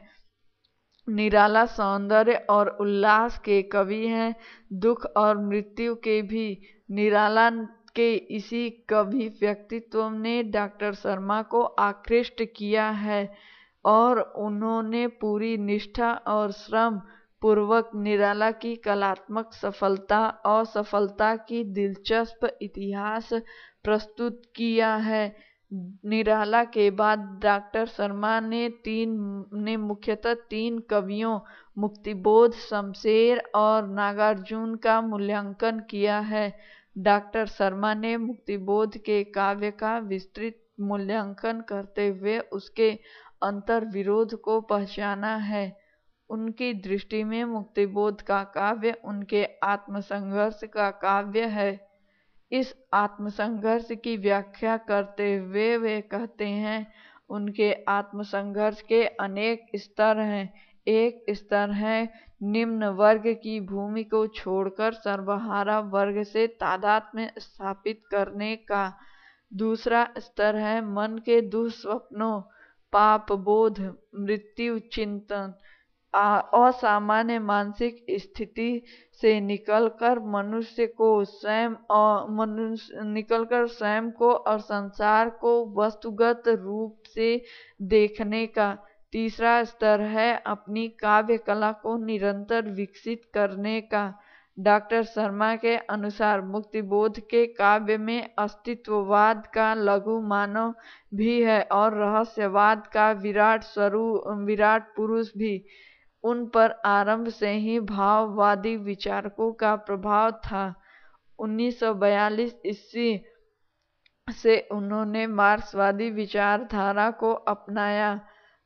[SPEAKER 1] निराला सौंदर्य और उल्लास के कवि हैं, दुख और मृत्यु के भी। निराला के इसी कवि व्यक्तित्व ने डॉक्टर शर्मा को आकृष्ट किया है और उन्होंने पूरी निष्ठा और श्रम पूर्वक निराला की कलात्मक सफलता असफलता की दिलचस्प इतिहास प्रस्तुत किया है। निराला के बाद डॉक्टर शर्मा ने तीन ने मुख्यतः तीन कवियों मुक्तिबोध, शमशेर और नागार्जुन का मूल्यांकन किया है। डॉक्टर शर्मा ने मुक्तिबोध के काव्य का विस्तृत मूल्यांकन करते हुए उसके अंतर्विरोध को पहचाना है। उनकी दृष्टि में मुक्तिबोध का काव्य उनके आत्मसंघर्ष का काव्य है। इस आत्मसंघर्ष की व्याख्या करते हुए वे कहते हैं, उनके आत्मसंघर्ष के अनेक स्तर हैं। एक स्तर है निम्न वर्ग की भूमि को छोड़कर सर्वहारा वर्ग से तादात्म्य स्थापित करने का। दूसरा स्तर है मन के दुःस्वप्नों, पाप बोध, मृत्यु चिंतन, असामान्य मानसिक स्थिति से निकलकर मनुष्य को स्वयं और मनुष्य निकलकर स्वयं को और संसार को वस्तुगत रूप से देखने का। तीसरा स्तर है अपनी काव्य कला को निरंतर विकसित करने का। डॉक्टर शर्मा के अनुसार मुक्तिबोध के काव्य में अस्तित्ववाद का लघु मानव भी है और रहस्यवाद का विराट स्वरूप विराट पुरुष भी। उन पर आरंभ से ही भाववादी विचारकों का प्रभाव था। उन्नीस सौ बयालीस ईस्वी से उन्होंने मार्क्सवादी विचारधारा को अपनाया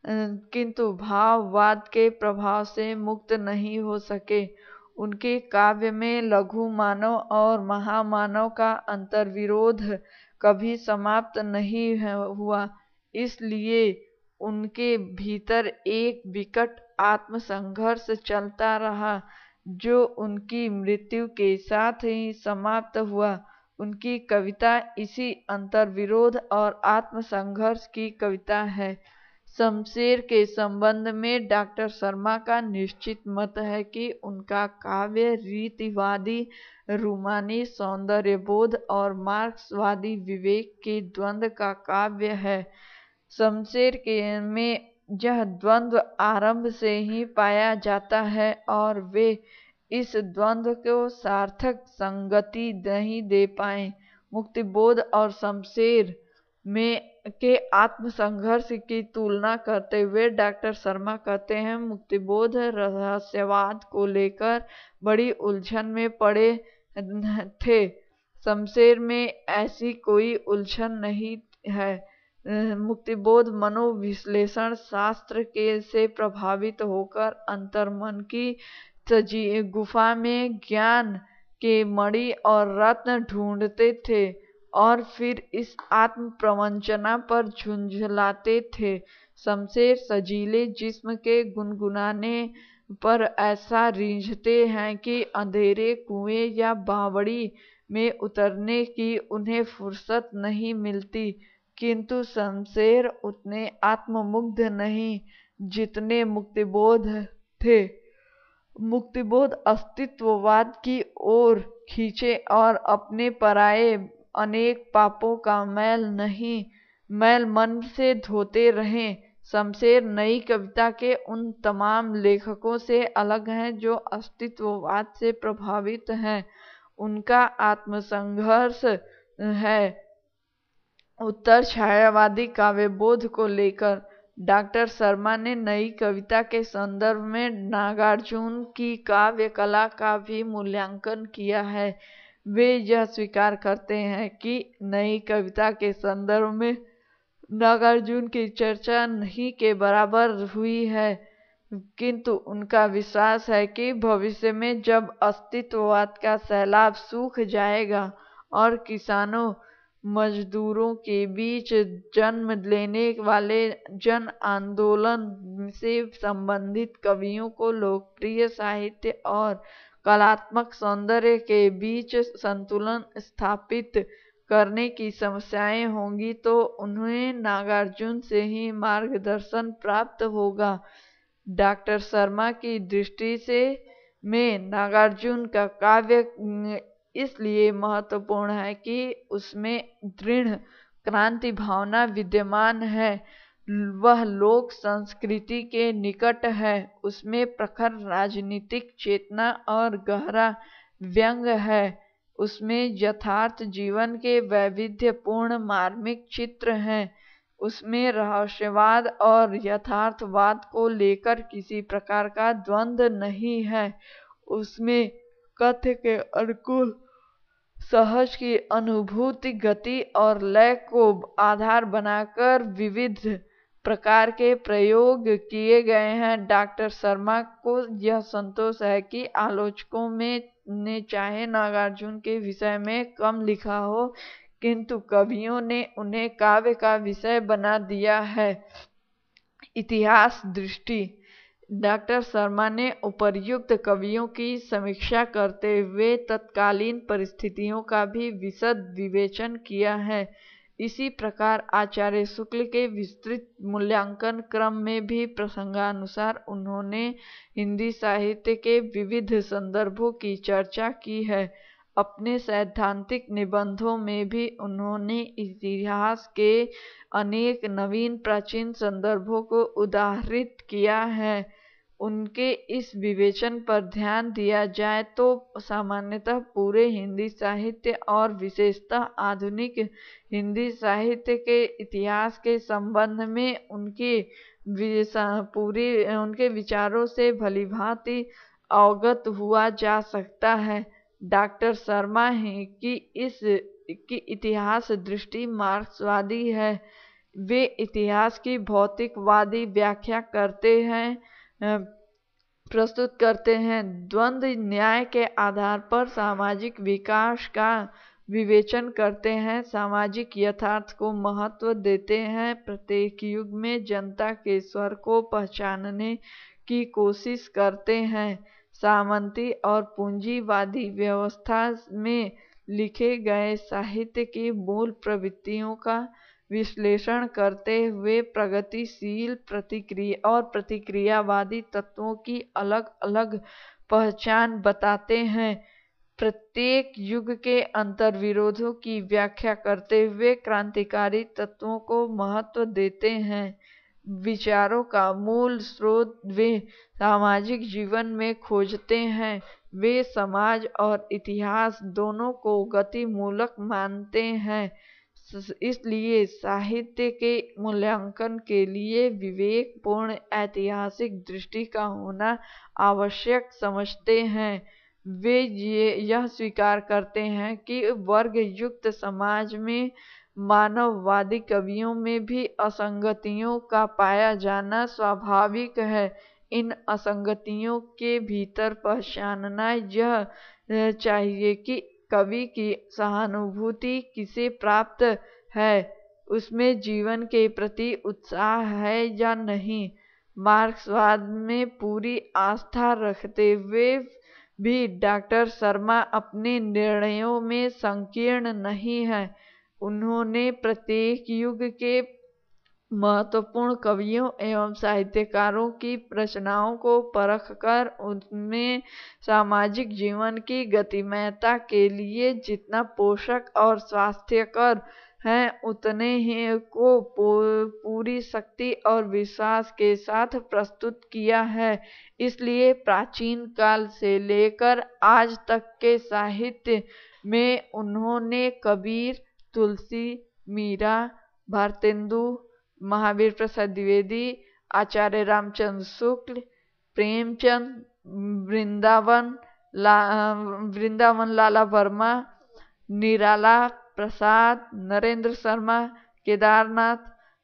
[SPEAKER 1] किंतु भाववाद के प्रभाव से मुक्त नहीं हो सके। उनके काव्य में लघु मानव और महामानव का अंतर्विरोध कभी समाप्त नहीं हुआ, इसलिए उनके भीतर एक विकट आत्मसंघर्ष चलता रहा जो उनकी मृत्यु के साथ ही समाप्त हुआ। उनकी कविता इसी अंतर्विरोध और आत्मसंघर्ष की कविता है। शमशेर के संबंध में डॉक्टर शर्मा का निश्चित मत है कि उनका काव्य रीतिवादी रूमानी सौंदर्यबोध और मार्क्सवादी विवेक के द्वंद्व का काव्य है। शमशेर के में यह द्वंद्व आरंभ से ही पाया जाता है और वे इस द्वंद्व को सार्थक संगति नहीं दे पाए। मुक्तिबोध और शमशेर में के आत्म संघर्ष की तुलना करते हुए डॉक्टर शर्मा कहते हैं, मुक्तिबोध रहस्यवाद को लेकर बड़ी उलझन में पड़े थे, शमशेर में ऐसी कोई उलझन नहीं है। मुक्तिबोध मनोविश्लेषण शास्त्र के से प्रभावित होकर अंतर्मन की सजी गुफा में ज्ञान के मणि और रत्न ढूंढते थे और फिर इस आत्म प्रवंचना पर झुंझलाते थे। शमशेर सजीले जिस्म के गुनगुनाने पर ऐसा रीझते हैं कि अंधेरे कुएं या बावड़ी में उतरने की उन्हें फुर्सत नहीं मिलती, किंतु शमशेर उतने आत्ममुग्ध नहीं जितने मुक्तिबोध थे। मुक्तिबोध अस्तित्ववाद की ओर खींचे और अपने पराये अनेक पापों का मैल नहीं मैल मन से धोते रहे। शमशेर नई कविता के उन तमाम लेखकों से अलग हैं जो अस्तित्ववाद से प्रभावित हैं। उनका आत्मसंघर्ष है उत्तर छायावादी काव्यबोध को लेकर। डॉक्टर शर्मा ने नई कविता के संदर्भ में नागार्जुन की काव्य कला का भी मूल्यांकन किया है। वे यह स्वीकार करते हैं कि नई कविता के संदर्भ में नागार्जुन की चर्चा नहीं के बराबर हुई है, किंतु उनका विश्वास है कि भविष्य में जब अस्तित्ववाद का सैलाब सूख जाएगा और किसानों मजदूरों के बीच जन्म लेने वाले जन आंदोलन से संबंधित कवियों को लोकप्रिय साहित्य और कलात्मक सौंदर्य के बीच संतुलन स्थापित करने की समस्याएं होंगी, तो उन्हें नागार्जुन से ही मार्गदर्शन प्राप्त होगा। डॉक्टर शर्मा की दृष्टि से में नागार्जुन का काव्य इसलिए महत्वपूर्ण है कि उसमें दृढ़ क्रांति भावना विद्यमान है, वह लोक संस्कृति के निकट है, उसमें प्रखर राजनीतिक चेतना और गहरा व्यंग है, उसमें यथार्थ जीवन के वैविध्यपूर्ण मार्मिक चित्र हैं, उसमें रहस्यवाद और यथार्थवाद को लेकर किसी प्रकार का द्वंद्व नहीं है, उसमें कथ्य के अनुकूल सहज की अनुभूति गति और लय को आधार बनाकर विविध प्रकार के प्रयोग किए गए हैं। डॉक्टर शर्मा को यह संतोष है कि आलोचकों में ने चाहे नागार्जुन के विषय में कम लिखा हो, किंतु कवियों ने उन्हें काव्य का विषय बना दिया है। इतिहास दृष्टि। डॉक्टर शर्मा ने उपर्युक्त कवियों की समीक्षा करते हुए तत्कालीन परिस्थितियों का भी विशद विवेचन किया है। इसी प्रकार आचार्य शुक्ल के विस्तृत मूल्यांकन क्रम में भी प्रसंगानुसार उन्होंने हिंदी साहित्य के विविध संदर्भों की चर्चा की है। अपने सैद्धांतिक निबंधों में भी उन्होंने इतिहास के अनेक नवीन प्राचीन संदर्भों को उदाहृत किया है। उनके इस विवेचन पर ध्यान दिया जाए तो सामान्यतः पूरे हिंदी साहित्य और विशेषतः आधुनिक हिंदी साहित्य के इतिहास के संबंध में उनके पूरी उनके विचारों से भलीभांति अवगत हुआ जा सकता है। डॉक्टर शर्मा है कि इस की इतिहास दृष्टि मार्क्सवादी है। वे इतिहास की भौतिकवादी व्याख्या करते हैं प्रस्तुत करते हैं। द्वंद्व न्याय के आधार पर सामाजिक विकास का विवेचन करते हैं, सामाजिक यथार्थ को महत्व देते हैं, प्रत्येक युग में जनता के स्वर को पहचानने की कोशिश करते हैं, सामंती और पूंजीवादी व्यवस्था में लिखे गए साहित्य की मूल प्रवृत्तियों का विश्लेषण करते हुए प्रगतिशील प्रतिक्रिया और प्रतिक्रियावादी तत्वों की अलग अलग पहचान बताते हैं, प्रत्येक युग के अंतर्विरोधों की व्याख्या करते हुए क्रांतिकारी तत्वों को महत्व देते हैं। विचारों का मूल स्रोत वे सामाजिक जीवन में खोजते हैं। वे समाज और इतिहास दोनों को गति मूलक मानते हैं। इसलिए साहित्य के मूल्यांकन के लिए विवेकपूर्ण ऐतिहासिक दृष्टि का होना आवश्यक समझते हैं। वे ये यह स्वीकार करते हैं कि वर्ग युक्त समाज में मानववादी कवियों में भी असंगतियों का पाया जाना स्वाभाविक है। इन असंगतियों के भीतर पहचानना यह चाहिए कि कवि की सहानुभूति किसे प्राप्त है, उसमें जीवन के प्रति उत्साह है या नहीं। मार्क्सवाद में पूरी आस्था रखते हुए भी डॉक्टर शर्मा अपने निर्णयों में संकीर्ण नहीं है। उन्होंने प्रत्येक युग के महत्वपूर्ण कवियों एवं साहित्यकारों की रचनाओं को परखकर उनमें सामाजिक जीवन की गतिमयता के लिए जितना पोषक और स्वास्थ्यकर हैं उतने ही को पूरी शक्ति और विश्वास के साथ प्रस्तुत किया है। इसलिए प्राचीन काल से लेकर आज तक के साहित्य में उन्होंने कबीर, तुलसी, मीरा, भारतेंदु, महावीर प्रसाद द्विवेदी, आचार्य रामचंद्र शुक्ल, प्रेमचंद, वृंदावन ला वृंदावन लाला वर्मा, निराला प्रसाद, नरेंद्र शर्मा, केदारनाथ,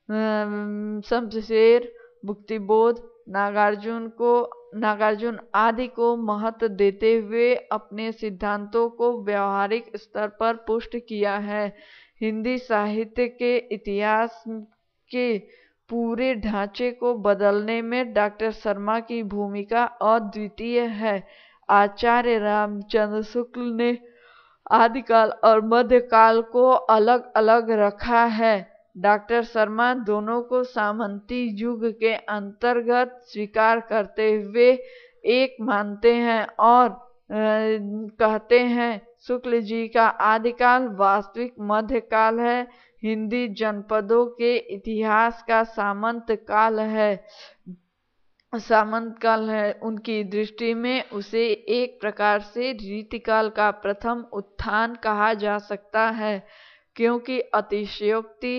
[SPEAKER 1] शमशेर, मुक्तिबोध, नागार्जुन को नागार्जुन आदि को महत्व देते हुए अपने सिद्धांतों को व्यवहारिक स्तर पर पुष्ट किया है। हिंदी साहित्य के इतिहास के पूरे ढांचे को बदलने में डॉक्टर शर्मा की भूमिका अद्वितीय है। आचार्य रामचंद्र शुक्ल ने आदिकाल और मध्यकाल को अलग अलग रखा है। डॉक्टर शर्मा दोनों को सामंती युग के अंतर्गत स्वीकार करते हुए एक मानते हैं और कहते हैं शुक्ल जी का आदिकाल वास्तविक मध्यकाल है, हिंदी जनपदों के इतिहास का सामंत काल है सामंत काल है। उनकी दृष्टि में उसे एक प्रकार से रीतिकाल का प्रथम उत्थान कहा जा सकता है, क्योंकि अतिशयोक्ति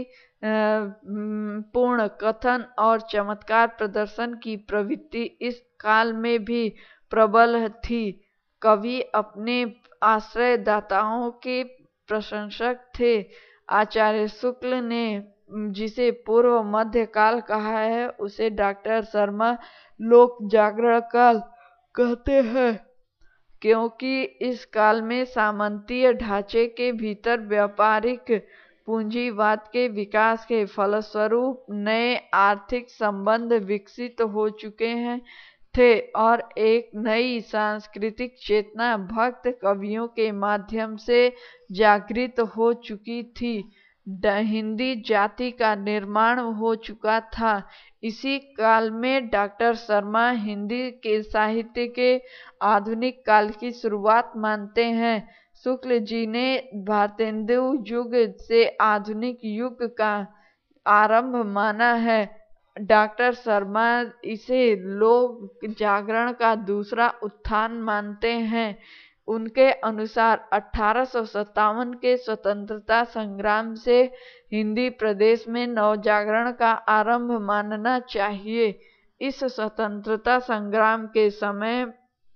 [SPEAKER 1] पूर्ण कथन और चमत्कार प्रदर्शन की प्रवृत्ति इस काल में भी प्रबल थी। कवि अपने आश्रयदाताओं के प्रशंसक थे। आचार्य शुक्ल ने जिसे पूर्व मध्य काल कहा है, उसे डॉक्टर शर्मा लोक जागरण काल कहते हैं, क्योंकि इस काल में सामंतीय ढांचे के भीतर व्यापारिक पूंजीवाद के विकास के फलस्वरूप नए आर्थिक संबंध विकसित हो चुके हैं थे और एक नई सांस्कृतिक चेतना भक्त कवियों के माध्यम से जागृत हो चुकी थी। हिंदी जाति का निर्माण हो चुका था। इसी काल में डॉक्टर शर्मा हिंदी के साहित्य के आधुनिक काल की शुरुआत मानते हैं। शुक्ल जी ने भारतेंदु युग से आधुनिक युग का आरंभ माना है। डॉक्टर शर्मा इसे लोक जागरण का दूसरा उत्थान मानते हैं। उनके अनुसार अठारह सौ सत्तावन के स्वतंत्रता संग्राम से हिंदी प्रदेश में नवजागरण का आरंभ मानना चाहिए। इस स्वतंत्रता संग्राम के समय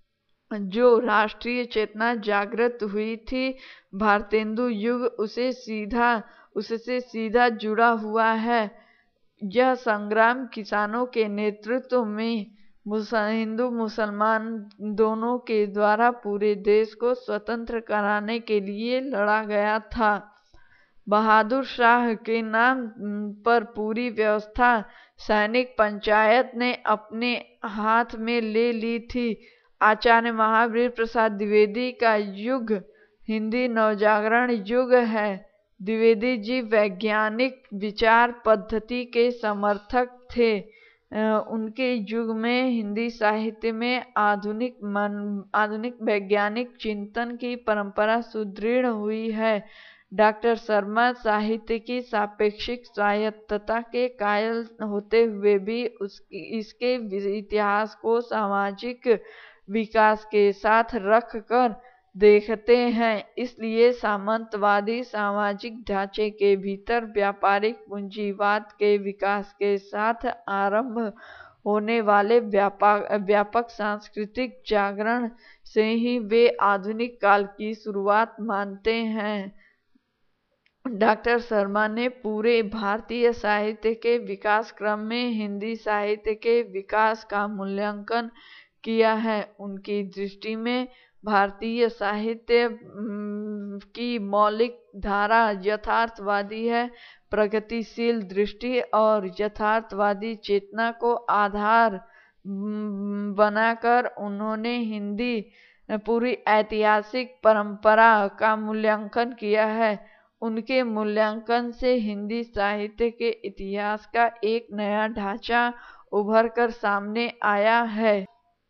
[SPEAKER 1] जो राष्ट्रीय चेतना जागृत हुई थी, भारतेंदु युग उसे सीधा उससे सीधा जुड़ा हुआ है। यह संग्राम किसानों के नेतृत्व में हिंदू मुसलमान दोनों के द्वारा पूरे देश को स्वतंत्र कराने के लिए लड़ा गया था। बहादुर शाह के नाम पर पूरी व्यवस्था सैनिक पंचायत ने अपने हाथ में ले ली थी। आचार्य महावीर प्रसाद द्विवेदी का युग हिंदी नवजागरण युग है। द्विवेदी जी वैज्ञानिक विचार पद्धति के समर्थक थे। उनके युग में हिंदी साहित्य में आधुनिक मन आधुनिक वैज्ञानिक चिंतन की परंपरा सुदृढ़ हुई है। डॉक्टर शर्मा साहित्य की सापेक्षिक स्वायत्तता के कायल होते हुए भी उसकी इसके इतिहास को सामाजिक विकास के साथ रख कर देखते हैं। इसलिए सामंतवादी सामाजिक ढांचे के भीतर व्यापारिक पूंजीवाद के विकास के साथ आरंभ होने वाले व्यापक व्यापक सांस्कृतिक जागरण से ही वे आधुनिक काल की शुरुआत मानते हैं। डॉक्टर शर्मा ने पूरे भारतीय साहित्य के विकास क्रम में हिंदी साहित्य के विकास का मूल्यांकन किया है। उनकी दृष्टि में भारतीय साहित्य की मौलिक धारा यथार्थवादी है। प्रगतिशील दृष्टि और यथार्थवादी चेतना को आधार बनाकर उन्होंने हिंदी पूरी ऐतिहासिक परंपरा का मूल्यांकन किया है। उनके मूल्यांकन से हिंदी साहित्य के इतिहास का एक नया ढांचा उभर कर सामने आया है।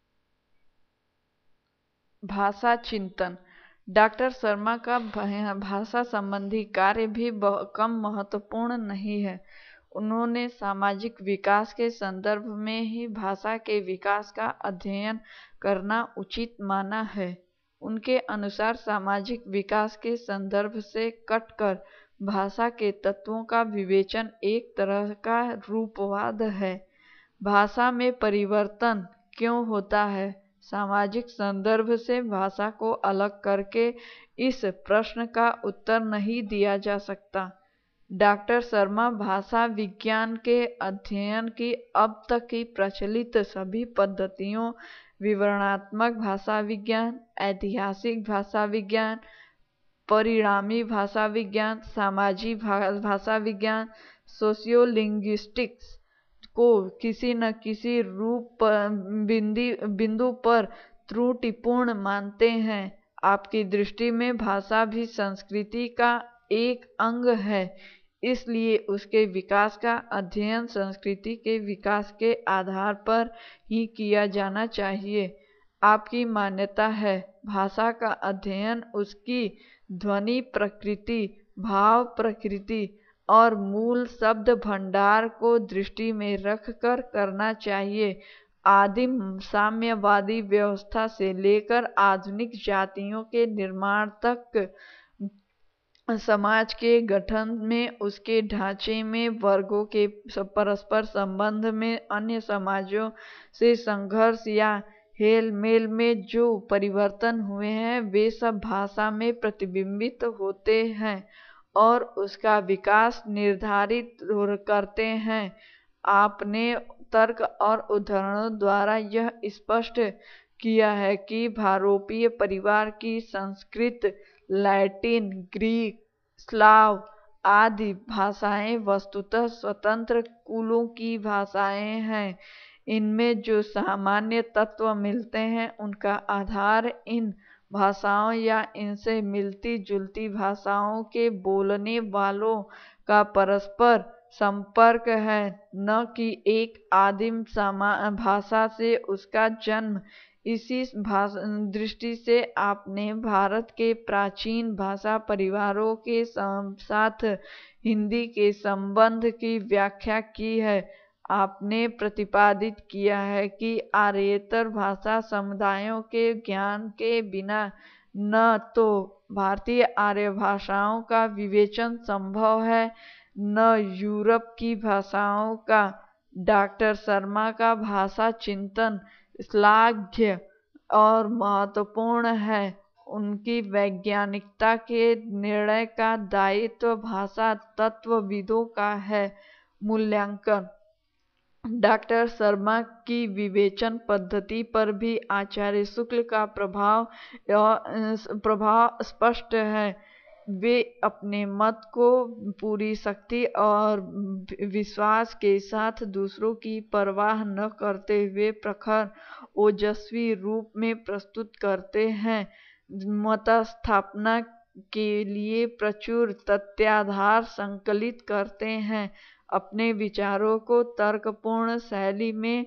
[SPEAKER 1] भाषा चिंतन। डॉक्टर शर्मा का भाषा संबंधी कार्य भी कम महत्वपूर्ण नहीं है। उन्होंने सामाजिक विकास के संदर्भ में ही भाषा के विकास का अध्ययन करना उचित माना है। उनके अनुसार सामाजिक विकास के संदर्भ से कटकर भाषा के तत्वों का विवेचन एक तरह का रूपवाद है। भाषा में परिवर्तन क्यों होता है? सामाजिक संदर्भ से भाषा को अलग करके इस प्रश्न का उत्तर नहीं दिया जा सकता। डॉक्टर शर्मा भाषा विज्ञान के अध्ययन की अब तक की प्रचलित सभी पद्धतियों, विवरणात्मक भाषा विज्ञान, ऐतिहासिक भाषा विज्ञान, परिणामी भाषा विज्ञान, सामाजिक भाषा विज्ञान, सोशियोलिंग्विस्टिक्स को किसी न किसी रूप बिंदी बिंदु पर त्रुटिपूर्ण मानते हैं। आपकी दृष्टि में भाषा भी संस्कृति का एक अंग है, इसलिए उसके विकास का अध्ययन संस्कृति के विकास के आधार पर ही किया जाना चाहिए। आपकी मान्यता है भाषा का अध्ययन उसकी ध्वनि प्रकृति, भाव प्रकृति और मूल शब्द भंडार को दृष्टि में रखकर करना चाहिए। आदिम साम्यवादी व्यवस्था से लेकर आधुनिक जातियों के निर्माण तक समाज के गठन में, उसके ढांचे में, वर्गों के परस्पर संबंध में, अन्य समाजों से संघर्ष या हेल मेल में जो परिवर्तन हुए हैं वे सब भाषा में प्रतिबिंबित होते हैं और उसका विकास निर्धारित करते हैं। आपने तर्क और उदाहरणों द्वारा यह स्पष्ट किया है कि भारोपीय परिवार की संस्कृत, लैटिन, ग्रीक, स्लाव आदि भाषाएं वस्तुतः स्वतंत्र कुलों की भाषाएं हैं। इनमें जो सामान्य तत्व मिलते हैं उनका आधार इन भाषाओं या इनसे मिलती जुलती भाषाओं के बोलने वालों का परस्पर संपर्क है, न कि एक आदिम भाषा से उसका जन्म। इसी दृष्टि से आपने भारत के प्राचीन भाषा परिवारों के साथ हिंदी के संबंध की व्याख्या की है। आपने प्रतिपादित किया है कि आर्येतर भाषा समुदायों के ज्ञान के बिना न तो भारतीय आर्य भाषाओं का विवेचन संभव है, न यूरोप की भाषाओं का। डॉक्टर शर्मा का भाषा चिंतन श्लाघ्य और महत्वपूर्ण है। उनकी वैज्ञानिकता के निर्णय का दायित्व भाषा तत्वविदों का है। मूल्यांकन। डॉक्टर शर्मा की विवेचन पद्धति पर भी आचार्य शुक्ल का प्रभाव प्रभाव स्पष्ट है। वे अपने मत को पूरी शक्ति और विश्वास के साथ दूसरों की परवाह न करते हुए प्रखर ओजस्वी रूप में प्रस्तुत करते हैं। मत स्थापना के लिए प्रचुर तथ्याधार संकलित करते हैं। अपने विचारों को तर्कपूर्ण शैली में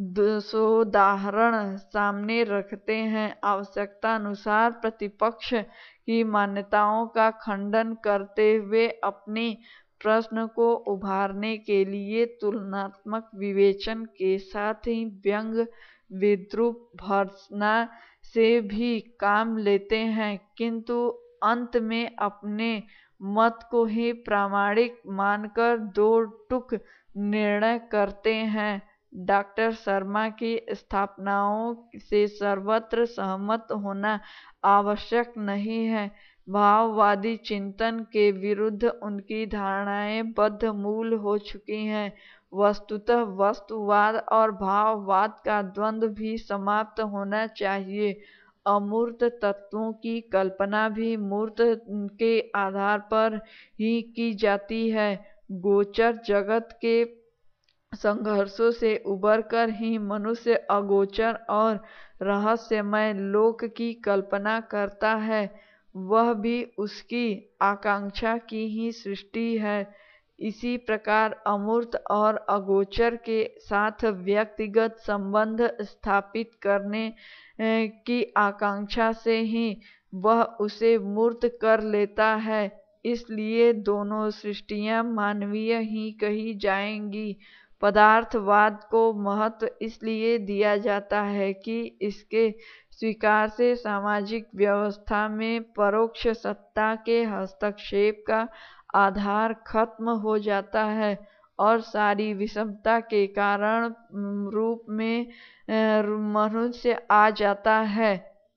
[SPEAKER 1] सोदाहरण सामने रखते हैं। आवश्यकता अनुसार प्रतिपक्ष की मान्यताओं का खंडन करते हुए अपने प्रश्न को उभारने के लिए तुलनात्मक विवेचन के साथ ही व्यंग विद्रूप भर्त्सना से भी काम लेते हैं, किंतु अंत में अपने मत को ही प्रामाणिक मानकर दो टूक निर्णय करते हैं। डॉक्टर शर्मा की स्थापनाओं से सर्वत्र सहमत होना आवश्यक नहीं है। भाववादी चिंतन के विरुद्ध उनकी धारणाएं बद्धमूल हो चुकी हैं। वस्तुतः वस्तुवाद और भाववाद का द्वंद्व भी समाप्त होना चाहिए। अमूर्त तत्वों की कल्पना भी मूर्त के आधार पर ही की जाती है। गोचर जगत के संघर्षों से उबरकर ही मनुष्य अगोचर और रहस्यमय लोक की कल्पना करता है। वह भी उसकी आकांक्षा की ही सृष्टि है। इसी प्रकार अमूर्त और अगोचर के साथ व्यक्तिगत संबंध स्थापित करने की आकांक्षा से ही वह उसे मूर्त कर लेता है। इसलिए दोनों सृष्टियां मानवीय ही कही जाएंगी। पदार्थवाद को महत्व इसलिए दिया जाता है कि इसके स्वीकार से सामाजिक व्यवस्था में परोक्ष सत्ता के हस्तक्षेप का आधार खत्म हो जाता है और सारी विषमता के कारण रूप में मनुष्य आ जाता है।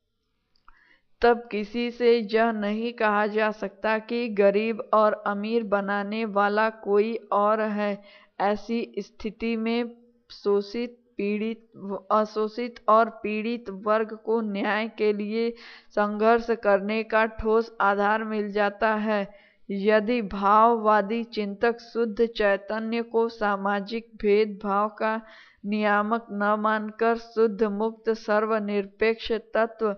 [SPEAKER 1] तब किसी से यह नहीं कहा जा सकता कि गरीब और अमीर बनाने वाला कोई और है। ऐसी स्थिति में शोषित पीड़ित अशोषित और पीड़ित वर्ग को न्याय के लिए संघर्ष करने का ठोस आधार मिल जाता है। यदि भाववादी चिंतक शुद्ध चैतन्य को सामाजिक भेदभाव का नियामक न मानकर शुद्ध मुक्त सर्वनिरपेक्ष तत्व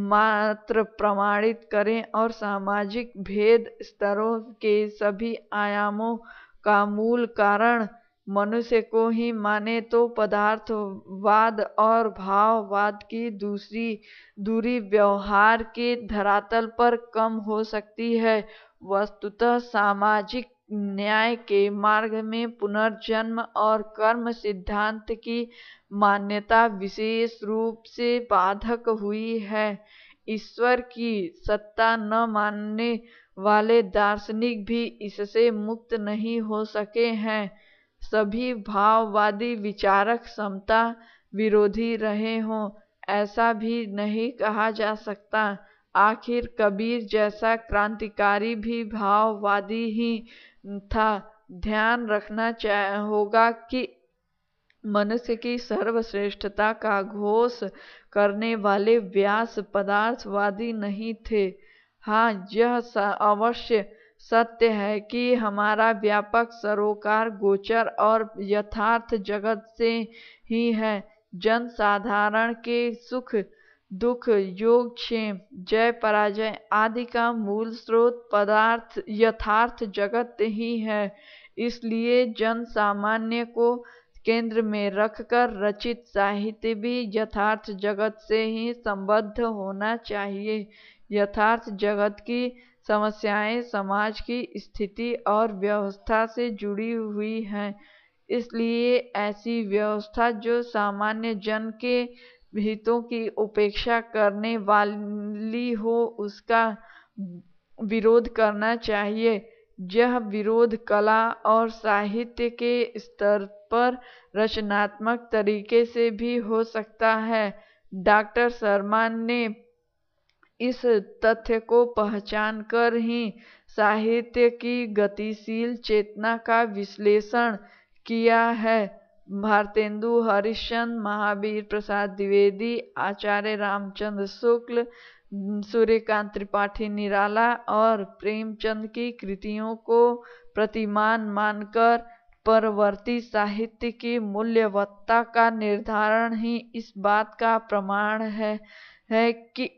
[SPEAKER 1] मात्र प्रमाणित करें और सामाजिक भेद स्तरों के सभी आयामों का मूल कारण मनुष्य को ही माने, तो पदार्थवाद और भाववाद की दूसरी दूरी व्यवहार के धरातल पर कम हो सकती है। वस्तुतः सामाजिक न्याय के मार्ग में पुनर्जन्म और कर्म सिद्धांत की मान्यता विशेष रूप से बाधक हुई है। ईश्वर की सत्ता न मानने वाले दार्शनिक भी इससे मुक्त नहीं हो सके हैं। सभी भाववादी विचारक समता विरोधी रहे हों, ऐसा भी नहीं कहा जा सकता। आखिर कबीर जैसा क्रांतिकारी भी भाववादी ही था। ध्यान रखना होगा कि मनुष्य की सर्वश्रेष्ठता का घोष करने वाले व्यास पदार्थवादी नहीं थे। हाँ, यह अवश्य सत्य है कि हमारा व्यापक सरोकार गोचर और यथार्थ जगत से ही है। जन साधारण के सुख दुख योगक्षेम जय पराजय आदि का मूल स्रोत पदार्थ यथार्थ जगत ही है। इसलिए जन सामान्य को केंद्र में रखकर रचित साहित्य भी यथार्थ जगत से ही संबद्ध होना चाहिए। यथार्थ जगत की समस्याएं समाज की स्थिति और व्यवस्था से जुड़ी हुई हैं। इसलिए ऐसी व्यवस्था जो सामान्य जन के हितों की उपेक्षा करने वाली हो, उसका विरोध करना चाहिए। यह विरोध कला और साहित्य के स्तर पर रचनात्मक तरीके से भी हो सकता है। डॉक्टर शर्मा ने इस तथ्य को पहचान कर ही साहित्य की गतिशील चेतना का विश्लेषण किया है। भारतेंदु हरिश्चंद्र, महावीर प्रसाद द्विवेदी, आचार्य रामचंद्र शुक्ल, सूर्यकांत त्रिपाठी निराला और प्रेमचंद की कृतियों को प्रतिमान मानकर परवर्ती साहित्य की मूल्यवत्ता का निर्धारण ही इस बात का प्रमाण है, है कि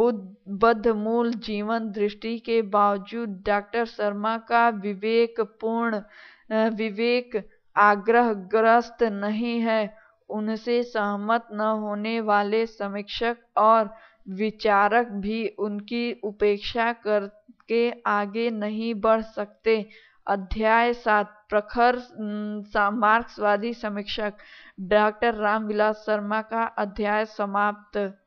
[SPEAKER 1] बद्धमूल जीवन दृष्टि के बावजूद डॉक्टर शर्मा का विवेकपूर्ण विवेक आग्रहग्रस्त नहीं है, उनसे सहमत न होने वाले समीक्षक और विचारक भी उनकी उपेक्षा करके आगे नहीं बढ़ सकते। अध्याय सात प्रखर मार्क्सवादी समीक्षक डॉक्टर रामविलास शर्मा का अध्याय समाप्त।